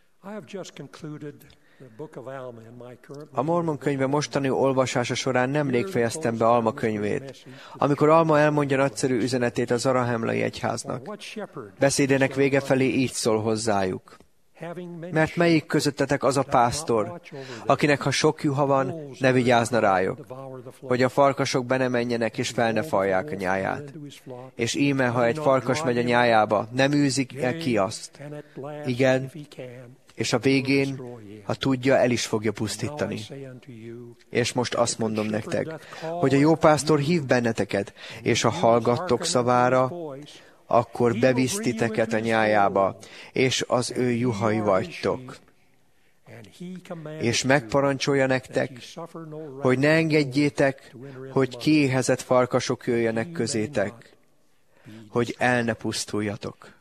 A Mormon könyve mostani olvasása során nemrég fejeztem be Alma könyvét, amikor Alma elmondja nagyszerű üzenetét az Zarahemlai egyháznak. Beszédének vége felé így szól hozzájuk. Mert melyik közöttetek az a pásztor, akinek ha sok juha van, ne vigyázna rájuk, hogy a farkasok be ne menjenek és fel ne falják a nyáját. És íme, ha egy farkas megy a nyájába, nem űzik ki azt. Igen, és a végén, ha tudja, el is fogja pusztítani. És most azt mondom nektek, hogy a jó pásztor hív benneteket, és ha hallgattok szavára, akkor bevisz titeket a nyájába, és az ő juhai vagytok. És megparancsolja nektek, hogy ne engedjétek, hogy kiéhezett farkasok jöjjenek közétek, hogy el ne pusztuljatok.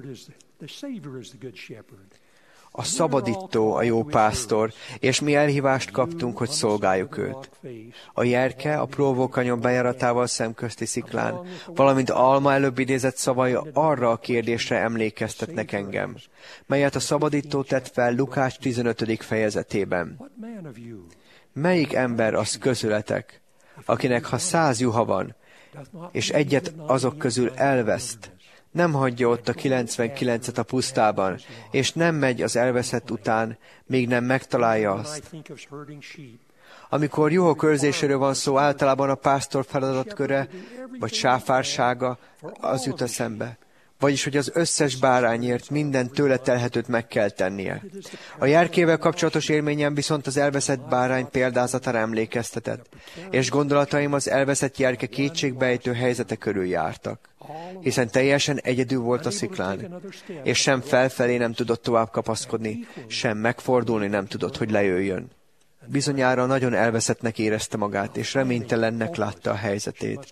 A szabadító a jó pásztor, és mi elhívást kaptunk, hogy szolgáljuk őt. A Jerke a próvókanyon bejáratával szemközti sziklán, valamint Alma előbb idézett szavai arra a kérdésre emlékeztetnek engem, melyet a szabadító tett fel Lukács 15. fejezetében. Melyik ember az közületek, akinek ha 100 juha van, és egyet azok közül elveszt, nem hagyja ott a 99-et a pusztában, és nem megy az elveszett után, míg nem megtalálja azt. Amikor juhok őrzéséről van szó, általában a pásztor feladatköre, vagy sáfársága, az jut eszembe. vagyis hogy az összes bárányért minden tőle telhetőt meg kell tennie. A jerkével kapcsolatos élményem viszont az elveszett bárány példázatára emlékeztetett, és gondolataim az elveszett jerke kétségbejtő helyzete körül jártak, hiszen teljesen egyedül volt a sziklán, és sem felfelé nem tudott tovább kapaszkodni, sem megfordulni nem tudott, hogy lejöjjön. Bizonyára nagyon elveszettnek érezte magát, és reménytelennek látta a helyzetét,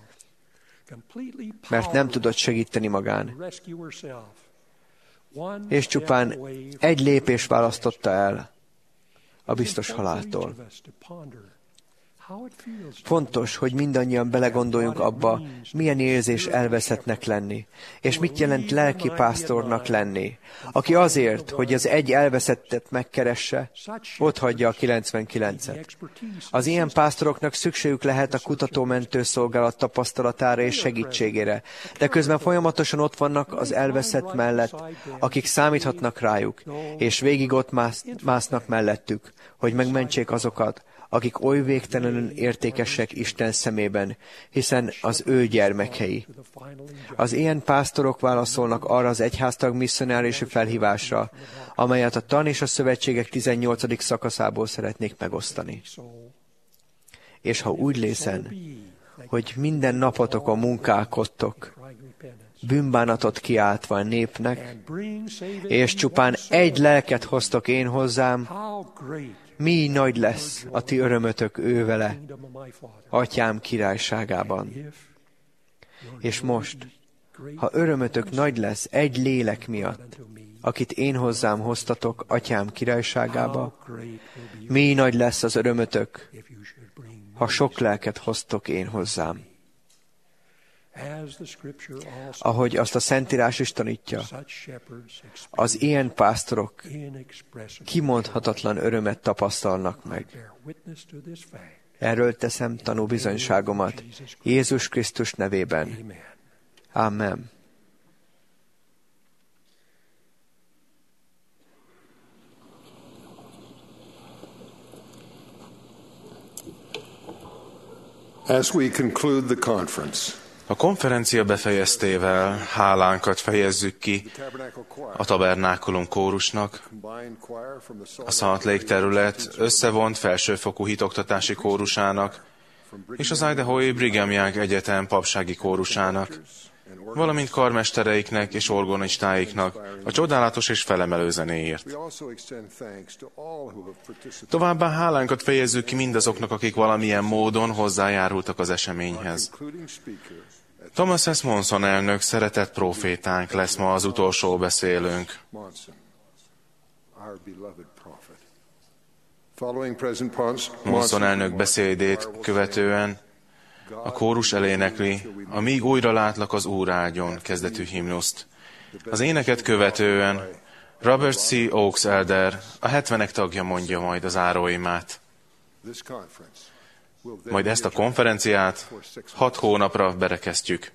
mert nem tudott segíteni magán. És csupán egy lépés választotta el a biztos haláltól. Fontos, hogy mindannyian belegondoljunk abba, milyen érzés elveszettnek lenni, és mit jelent lelki pásztornak lenni, aki azért, hogy az egy elveszettet megkeresse, otthagyja a 99-et. Az ilyen pásztoroknak szükségük lehet a kutató-mentő szolgálat tapasztalatára és segítségére, de közben folyamatosan ott vannak az elveszett mellett, akik számíthatnak rájuk, és végig ott másznak mellettük, hogy megmentsék azokat, akik oly végtelenül értékesek Isten szemében, hiszen az ő gyermekei. Az ilyen pásztorok válaszolnak arra az egyháztag misszionáriusi felhívásra, amelyet a tan és a szövetségek 18. szakaszából szeretnék megosztani. És ha úgy lészen, hogy minden napotokon munkálkodtok, bűnbánatot kiáltva a népnek, és csupán egy lelket hoztok én hozzám, mi nagy lesz a ti örömötök ővele, Atyám királyságában. És most, ha örömötök nagy lesz egy lélek miatt, akit én hozzám hoztatok Atyám királyságába, mi nagy lesz az örömötök, ha sok lelket hoztok én hozzám. Ahogy azt a Szentírás is tanítja, az ilyen pásztorok kimondhatatlan örömet tapasztalnak meg. Erről teszem tanúbizonyságomat Jézus Krisztus nevében. Amen. As we conclude the conference, a konferencia befejeztével hálánkat fejezzük ki a Tabernákulum kórusnak, a Salt Lake terület összevont felsőfokú hitoktatási kórusának és az Idaho-i Brigham Young Egyetem papsági kórusának, valamint karmestereiknek és orgonistáiknak a csodálatos és felemelő zenéért. Továbbá hálánkat fejezzük ki mindazoknak, akik valamilyen módon hozzájárultak az eseményhez. Thomas S. Monson elnök, szeretett prófétánk lesz ma az utolsó beszélőnk. Monson elnök beszédét követően a kórus elénekli a Míg újra látlak az Úr ágyon kezdetű himnuszt. Az éneket követően Robert C. Oakes elder, a 70-ek tagja mondja majd az záróimát. Majd ezt a konferenciát 6 hónapra berekeztjük.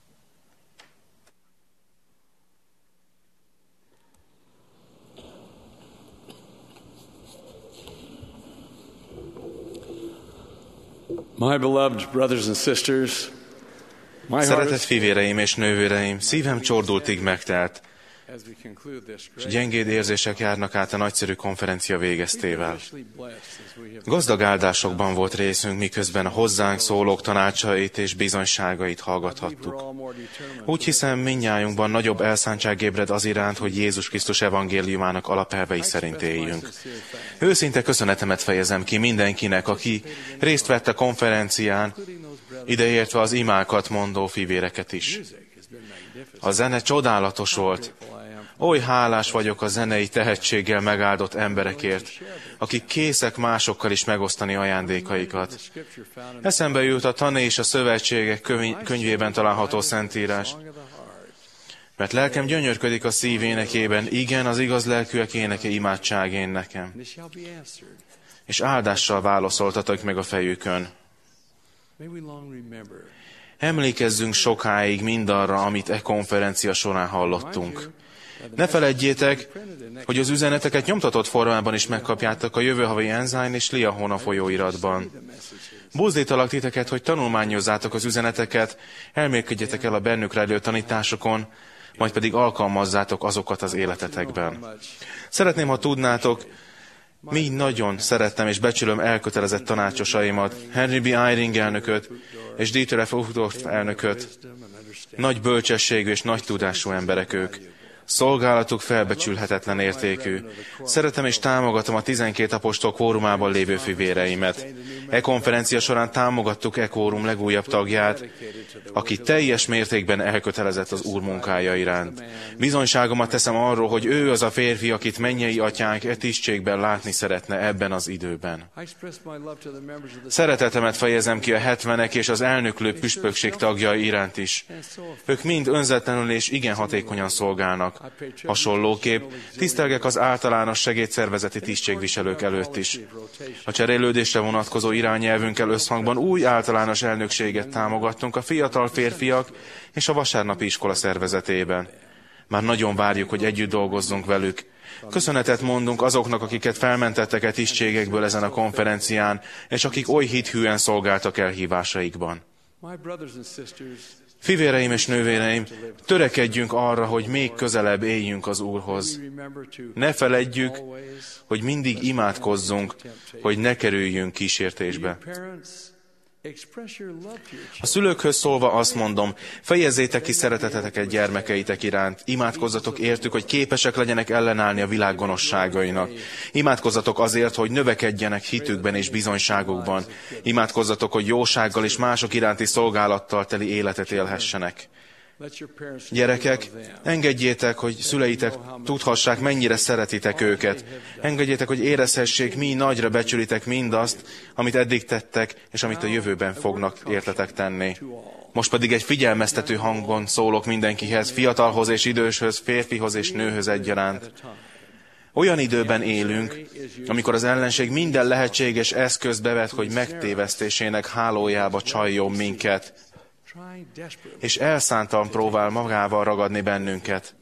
My beloved brothers and sisters, szeretett fivéreim és nővéreim, szívem csordultig megtelt, és gyengéd érzések járnak át a nagyszerű konferencia végeztével. Gazdag áldásokban volt részünk, miközben a hozzánk szólók tanácsait és bizonyságait hallgathattuk. Úgy hiszem, mindnyájunkban nagyobb elszántság ébred az iránt, hogy Jézus Krisztus evangéliumának alapelvei szerint éljünk. Őszinte köszönetemet fejezem ki mindenkinek, aki részt vett a konferencián, ideértve az imákat mondó fivéreket is. A zene csodálatos volt. Oly hálás vagyok a zenei tehetséggel megáldott emberekért, akik készek másokkal is megosztani ajándékaikat. Eszembe jut a Tan és a Szövetségek könyvében található szentírás. Mert lelkem gyönyörködik a szív énekében, igen, az igaz lelkűek éneke imádságén nekem. És áldással válaszoltatok meg a fejükön. Emlékezzünk sokáig mindarra, amit e konferencia során hallottunk. Ne feledjétek, hogy az üzeneteket nyomtatott formában is megkapjátok a jövő havi Ensign és Liahona folyóiratban. Buzdítalak titeket, hogy tanulmányozzátok az üzeneteket, elmélkedjetek el a bennük rejlő tanításokon, majd pedig alkalmazzátok azokat az életetekben. Szeretném, ha tudnátok, mi nagyon szerettem és becsülöm elkötelezett tanácsosaimat, Henry B. Eyring elnököt és Dieter F. Uchtdorf elnököt. Nagy bölcsességű és nagy tudású emberek ők. Szolgálatuk felbecsülhetetlen értékű. Szeretem és támogatom a 12 apostol kvórumában lévő fivéreimet. Konferencia során támogattuk kvórum legújabb tagját, aki teljes mértékben elkötelezett az Úr munkája iránt. Bizonyságomat teszem arról, hogy ő az a férfi, akit mennyei atyánk tisztségben látni szeretne ebben az időben. Szeretetemet fejezem ki a 70-ek és az elnöklő püspökség tagjai iránt is. Ők mind önzetlenül és igen hatékonyan szolgálnak. Hasonlóképp tisztelgek az általános segédszervezeti tisztségviselők előtt is. A cserélődésre vonatkozó irányelvünkkel összhangban új általános elnökséget támogattunk a fiatal férfiak és a vasárnapi iskola szervezetében. Már nagyon várjuk, hogy együtt dolgozzunk velük. Köszönetet mondunk azoknak, akiket felmentettek tisztségekből ezen a konferencián, és akik oly hithűen szolgáltak elhívásaikban. Fivéreim és nővéreim, törekedjünk arra, hogy még közelebb éljünk az Úrhoz. Ne feledjük, hogy mindig imádkozzunk, hogy ne kerüljünk kísértésbe. A szülőkhöz szólva azt mondom, fejezzétek ki szereteteteket gyermekeitek iránt, imádkozzatok értük, hogy képesek legyenek ellenállni a világ gonoszságainak. Imádkozzatok azért, hogy növekedjenek hitükben és bizonyságukban. Imádkozzatok, hogy jósággal és mások iránti szolgálattal teli életet élhessenek. Gyerekek, engedjétek, hogy szüleitek tudhassák, mennyire szeretitek őket. Engedjétek, hogy érezhessék, mi nagyra becsülitek mindazt, amit eddig tettek, és amit a jövőben fognak értetek tenni. Most pedig egy figyelmeztető hangon szólok mindenkihez, fiatalhoz és időshöz, férfihoz és nőhöz egyaránt. Olyan időben élünk, amikor az ellenség minden lehetséges eszközt bevet, hogy megtévesztésének hálójába csaljon minket, és elszántan próbál magával ragadni bennünket.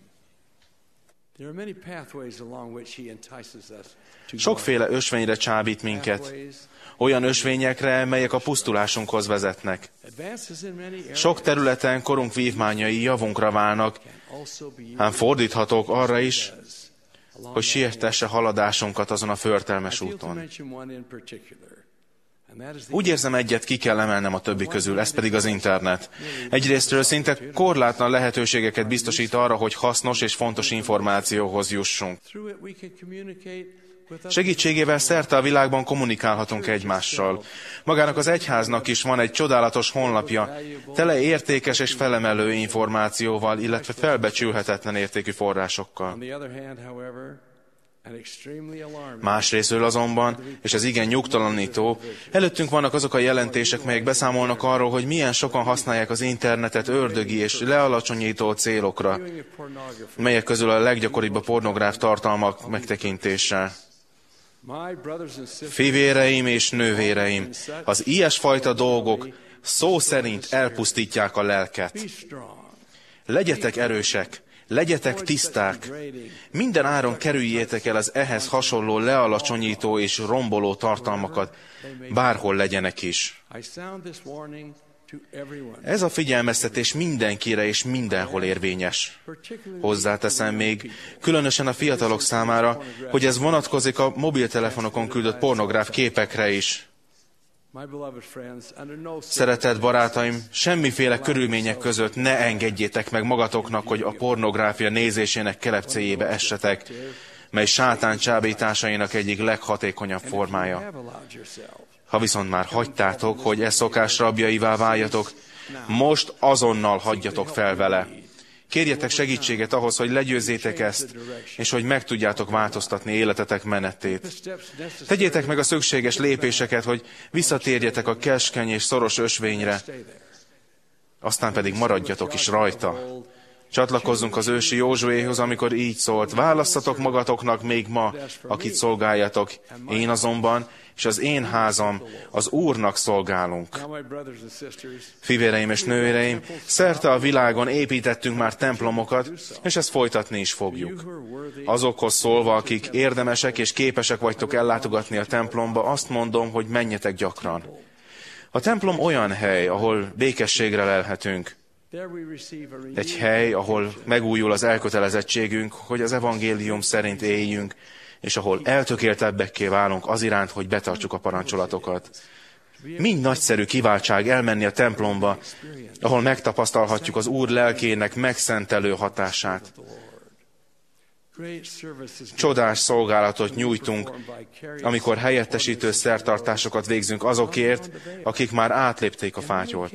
Sokféle ösvényre csábít minket, olyan ösvényekre, melyek a pusztulásunkhoz vezetnek. Sok területen korunk vívmányai javunkra válnak, ám fordíthatók arra is, hogy sietesse haladásunkat azon a förtelmes úton. Úgy érzem, egyet ki kell emelnem a többi közül, ez pedig az internet. Egyrésztről szinte korlátlan lehetőségeket biztosít arra, hogy hasznos és fontos információhoz jussunk. Segítségével szerte a világban kommunikálhatunk egymással. Magának az egyháznak is van egy csodálatos honlapja, tele értékes és felemelő információval, illetve felbecsülhetetlen értékű forrásokkal. Másrészről azonban, és ez igen nyugtalanító, előttünk vannak azok a jelentések, melyek beszámolnak arról, hogy milyen sokan használják az internetet ördögi és lealacsonyító célokra, melyek közül a leggyakoribb a pornográf tartalmak megtekintése. Fivéreim és nővéreim, az ilyesfajta dolgok szó szerint elpusztítják a lelket. Legyetek erősek, legyetek tiszták, minden áron kerüljétek el az ehhez hasonló lealacsonyító és romboló tartalmakat, bárhol legyenek is. Ez a figyelmeztetés mindenkire és mindenhol érvényes. Hozzáteszem még, különösen a fiatalok számára, hogy ez vonatkozik a mobiltelefonokon küldött pornográf képekre is. Szeretett barátaim, semmiféle körülmények között ne engedjétek meg magatoknak, hogy a pornográfia nézésének kelepcéjébe essetek, mely sátán csábításainak egyik leghatékonyabb formája. Ha viszont már hagytátok, hogy e szokás rabjaivá váljatok, most azonnal hagyjatok fel vele. Kérjetek segítséget ahhoz, hogy legyőzzétek ezt, és hogy meg tudjátok változtatni életetek menetét. Tegyétek meg a szükséges lépéseket, hogy visszatérjetek a keskeny és szoros ösvényre, aztán pedig maradjatok is rajta. Csatlakozzunk az ősi Józsuéhoz, amikor így szólt: válasszatok magatoknak még ma, akit szolgáljatok, én azonban, és az én házam az Úrnak szolgálunk. Fivéreim és nővéreim, szerte a világon építettünk már templomokat, és ezt folytatni is fogjuk. Azokhoz szólva, akik érdemesek és képesek vagytok ellátogatni a templomba, azt mondom, hogy menjetek gyakran. A templom olyan hely, ahol békességre lelhetünk. Egy hely, ahol megújul az elkötelezettségünk, hogy az evangélium szerint éljünk, és ahol eltökéltebbekké válunk az iránt, hogy betartsuk a parancsolatokat. Mind nagyszerű kiváltság elmenni a templomba, ahol megtapasztalhatjuk az Úr lelkének megszentelő hatását. Csodás szolgálatot nyújtunk, amikor helyettesítő szertartásokat végzünk azokért, akik már átlépték a fátyolt.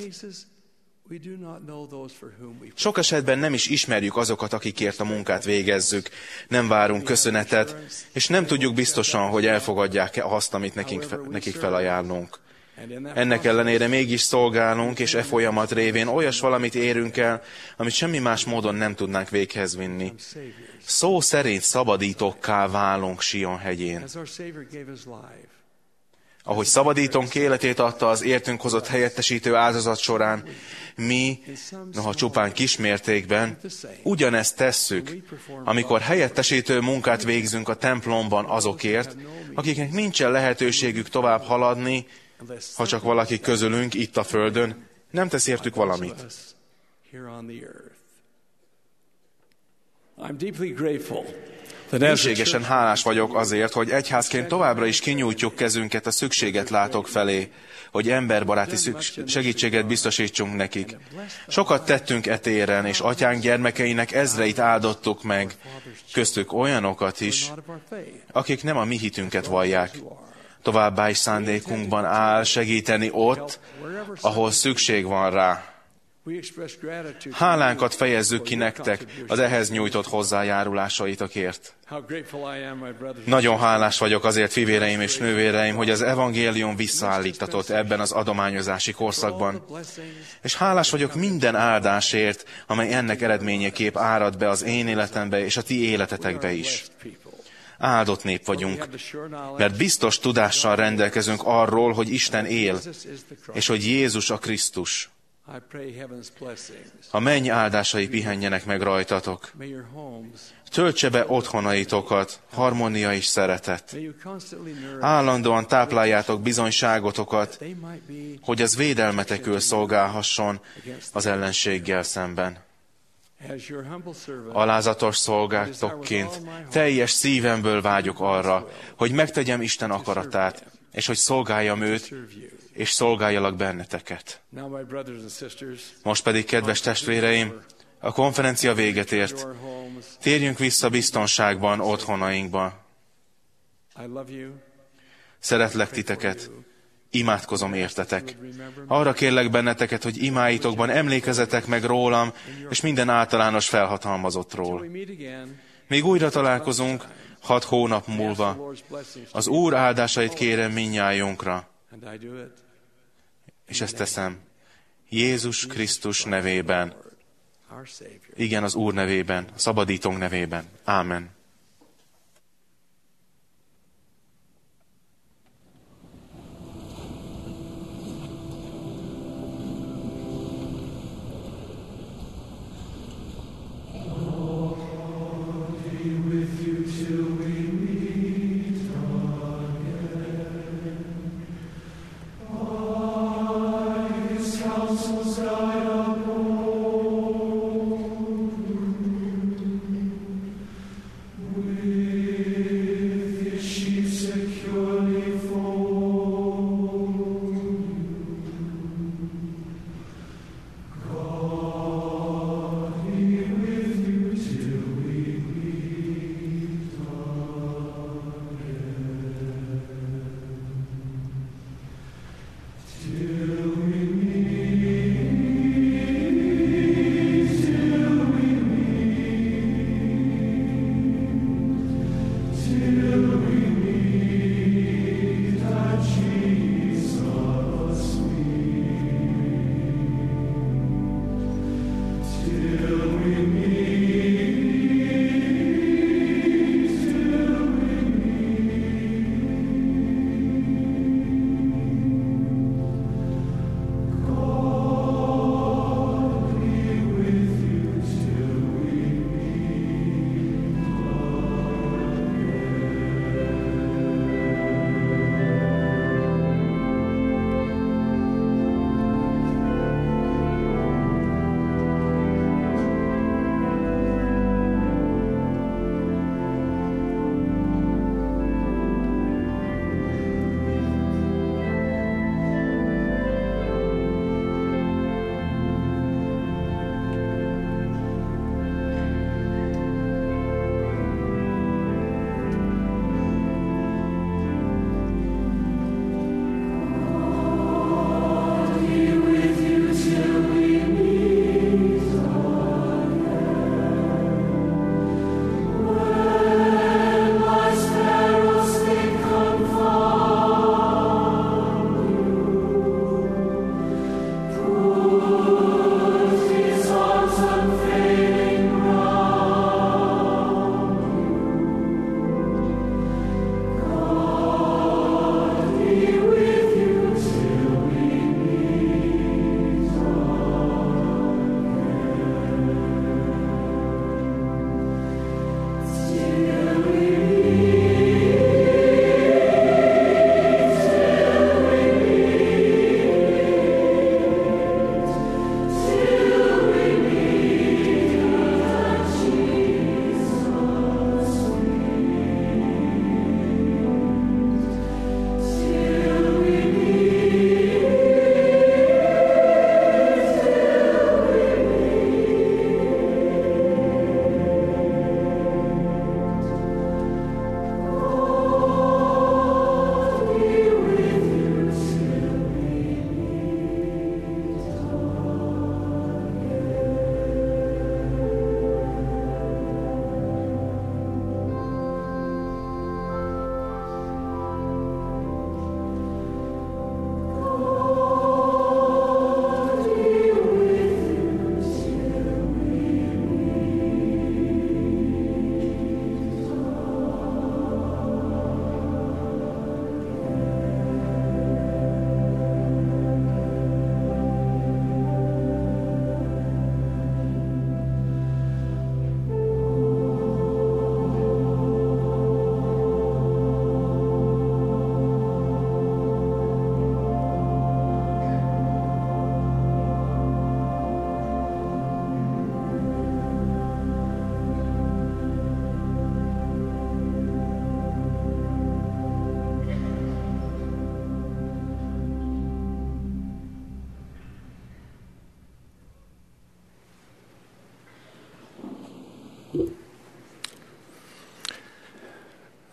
Sok esetben nem is ismerjük azokat, akikért a munkát végezzük, nem várunk köszönetet, és nem tudjuk biztosan, hogy elfogadják-e azt, amit nekik felajánlunk. Ennek ellenére mégis szolgálunk, és e folyamat révén olyas valamit érünk el, amit semmi más módon nem tudnánk véghez vinni. Szó szerint szabadítókká válunk Sion hegyén. Ahogy szabadítónk életét adta az értünk hozott helyettesítő áldozat során, mi, noha csupán kismértékben, ugyanezt tesszük, amikor helyettesítő munkát végzünk a templomban azokért, akiknek nincsen lehetőségük tovább haladni, ha csak valaki közülünk itt a földön nem tesz értük valamit. Mélységesen hálás vagyok azért, hogy egyházként továbbra is kinyújtjuk kezünket a szükséget látók felé, hogy emberbaráti segítséget biztosítsunk nekik. Sokat tettünk e téren, és atyánk gyermekeinek ezreit áldottuk meg, köztük olyanokat is, akik nem a mi hitünket vallják. Továbbá is szándékunkban áll segíteni ott, ahol szükség van rá. Hálánkat fejezzük ki nektek az ehhez nyújtott hozzájárulásaitokért. Nagyon hálás vagyok azért, fivéreim és nővéreim, hogy az evangélium visszaállítatott ebben az adományozási korszakban. És hálás vagyok minden áldásért, amely ennek eredményeképp árad be az én életembe és a ti életetekbe is. Áldott nép vagyunk, mert biztos tudással rendelkezünk arról, hogy Isten él, és hogy Jézus a Krisztus. A menny áldásai pihenjenek meg rajtatok. Töltse be otthonaitokat, harmónia és szeretet. Állandóan tápláljátok bizonyságotokat, hogy az védelmetekül szolgálhasson az ellenséggel szemben. Alázatos szolgátokként teljes szívemből vágyok arra, hogy megtegyem Isten akaratát, és hogy szolgáljam őt, és szolgáljalak benneteket. Most pedig, kedves testvéreim, a konferencia véget ért. Térjünk vissza biztonságban otthonainkba. Szeretlek titeket, imádkozom értetek. Arra kérlek benneteket, hogy imáitokban emlékezzetek meg rólam, és minden általános felhatalmazottról. Még újra találkozunk 6 hónap múlva. Az Úr áldásait kérem mindnyájunkra. És ezt teszem Jézus Krisztus nevében. Igen, az Úr nevében, a szabadítónk nevében. Ámen.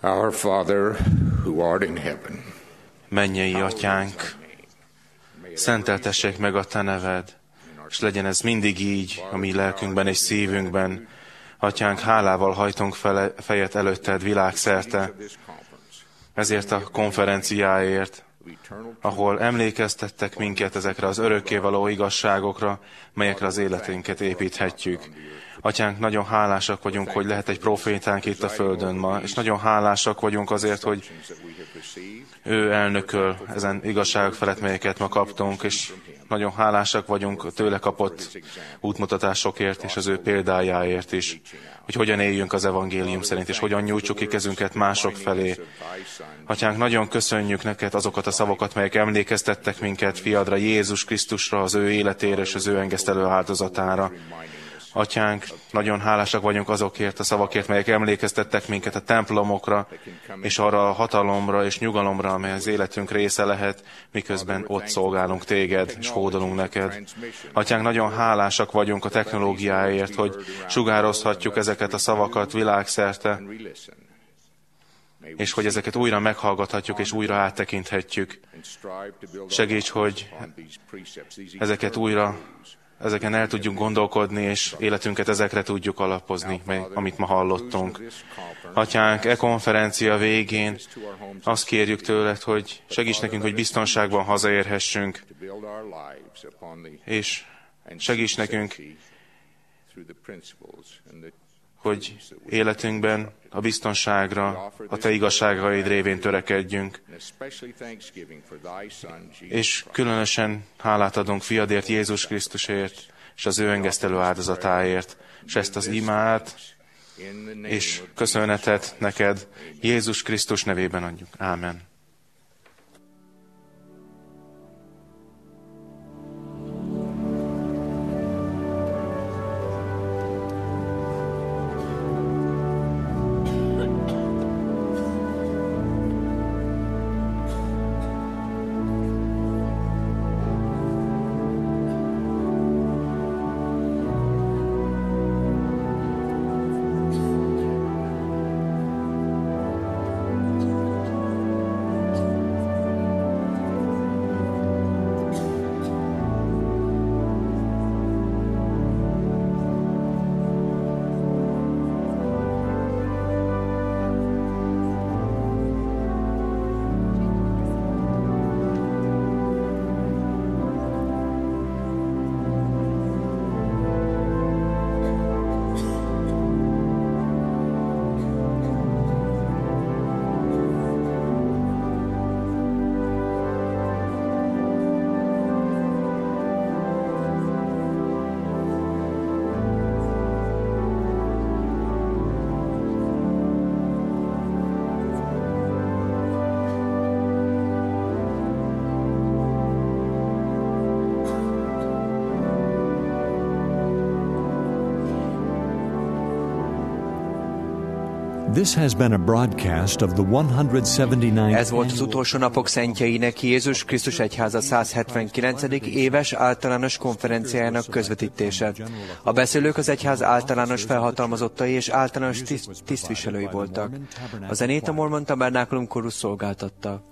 Our Father, who art in heaven. Mennyei Atyánk, szenteltessék meg a Te neved, és legyen ez mindig így a mi lelkünkben és szívünkben. Atyánk, hálával hajtunk fejet előtted világszerte, ezért a konferenciáért, ahol emlékeztettek minket ezekre az örökkévaló igazságokra, melyekre az életünket építhetjük. Atyánk, nagyon hálásak vagyunk, hogy lehet egy profétánk itt a földön ma, és nagyon hálásak vagyunk azért, hogy ő elnököl ezen igazságok felett, melyeket ma kaptunk, és nagyon hálásak vagyunk a tőle kapott útmutatásokért és az ő példájáért is, hogy hogyan éljünk az evangélium szerint, és hogyan nyújtsuk ki kezünket mások felé. Atyánk, nagyon köszönjük neked azokat a szavakat, melyek emlékeztettek minket fiadra, Jézus Krisztusra, az ő életére és az ő engesztelő áldozatára. Atyánk, nagyon hálásak vagyunk azokért a szavakért, melyek emlékeztettek minket a templomokra, és arra a hatalomra és nyugalomra, amely az életünk része lehet, miközben ott szolgálunk téged, és hódolunk neked. Atyánk, nagyon hálásak vagyunk a technológiáért, hogy sugározhatjuk ezeket a szavakat világszerte, és hogy ezeket újra meghallgathatjuk, és újra áttekinthetjük. Segíts, hogy ezeken el tudjunk gondolkodni, és életünket ezekre tudjuk alapozni, amit ma hallottunk. Atyánk, e konferencia végén azt kérjük tőled, hogy segíts nekünk, hogy biztonságban hazaérhessünk, és segíts nekünk, hogy életünkben a biztonságra, a te igazságaid révén törekedjünk. És különösen hálát adunk fiadért, Jézus Krisztusért, és az ő engesztelő áldozatáért, és ezt az imát és köszönetet neked Jézus Krisztus nevében adjuk. Ámen. This has been a broadcast of the 179th. Ez volt az utolsó napok szentjeinek Jézus Krisztus Egyháza 179. éves általános konferenciájának közvetítése. A beszélők az egyház általános felhatalmazottai és általános tisztviselői voltak. A zenét a Mormon Tabernákulum Chorus szolgáltatta.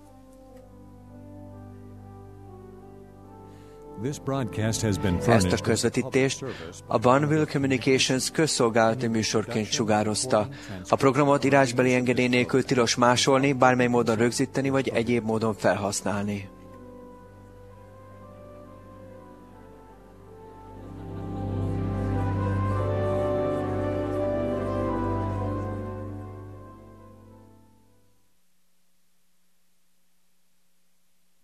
Ezt a közvetítést a Bonneville Communications közszolgálati műsorként sugározta. A programot írásbeli engedély nélkül tilos másolni, bármely módon rögzíteni vagy egyéb módon felhasználni.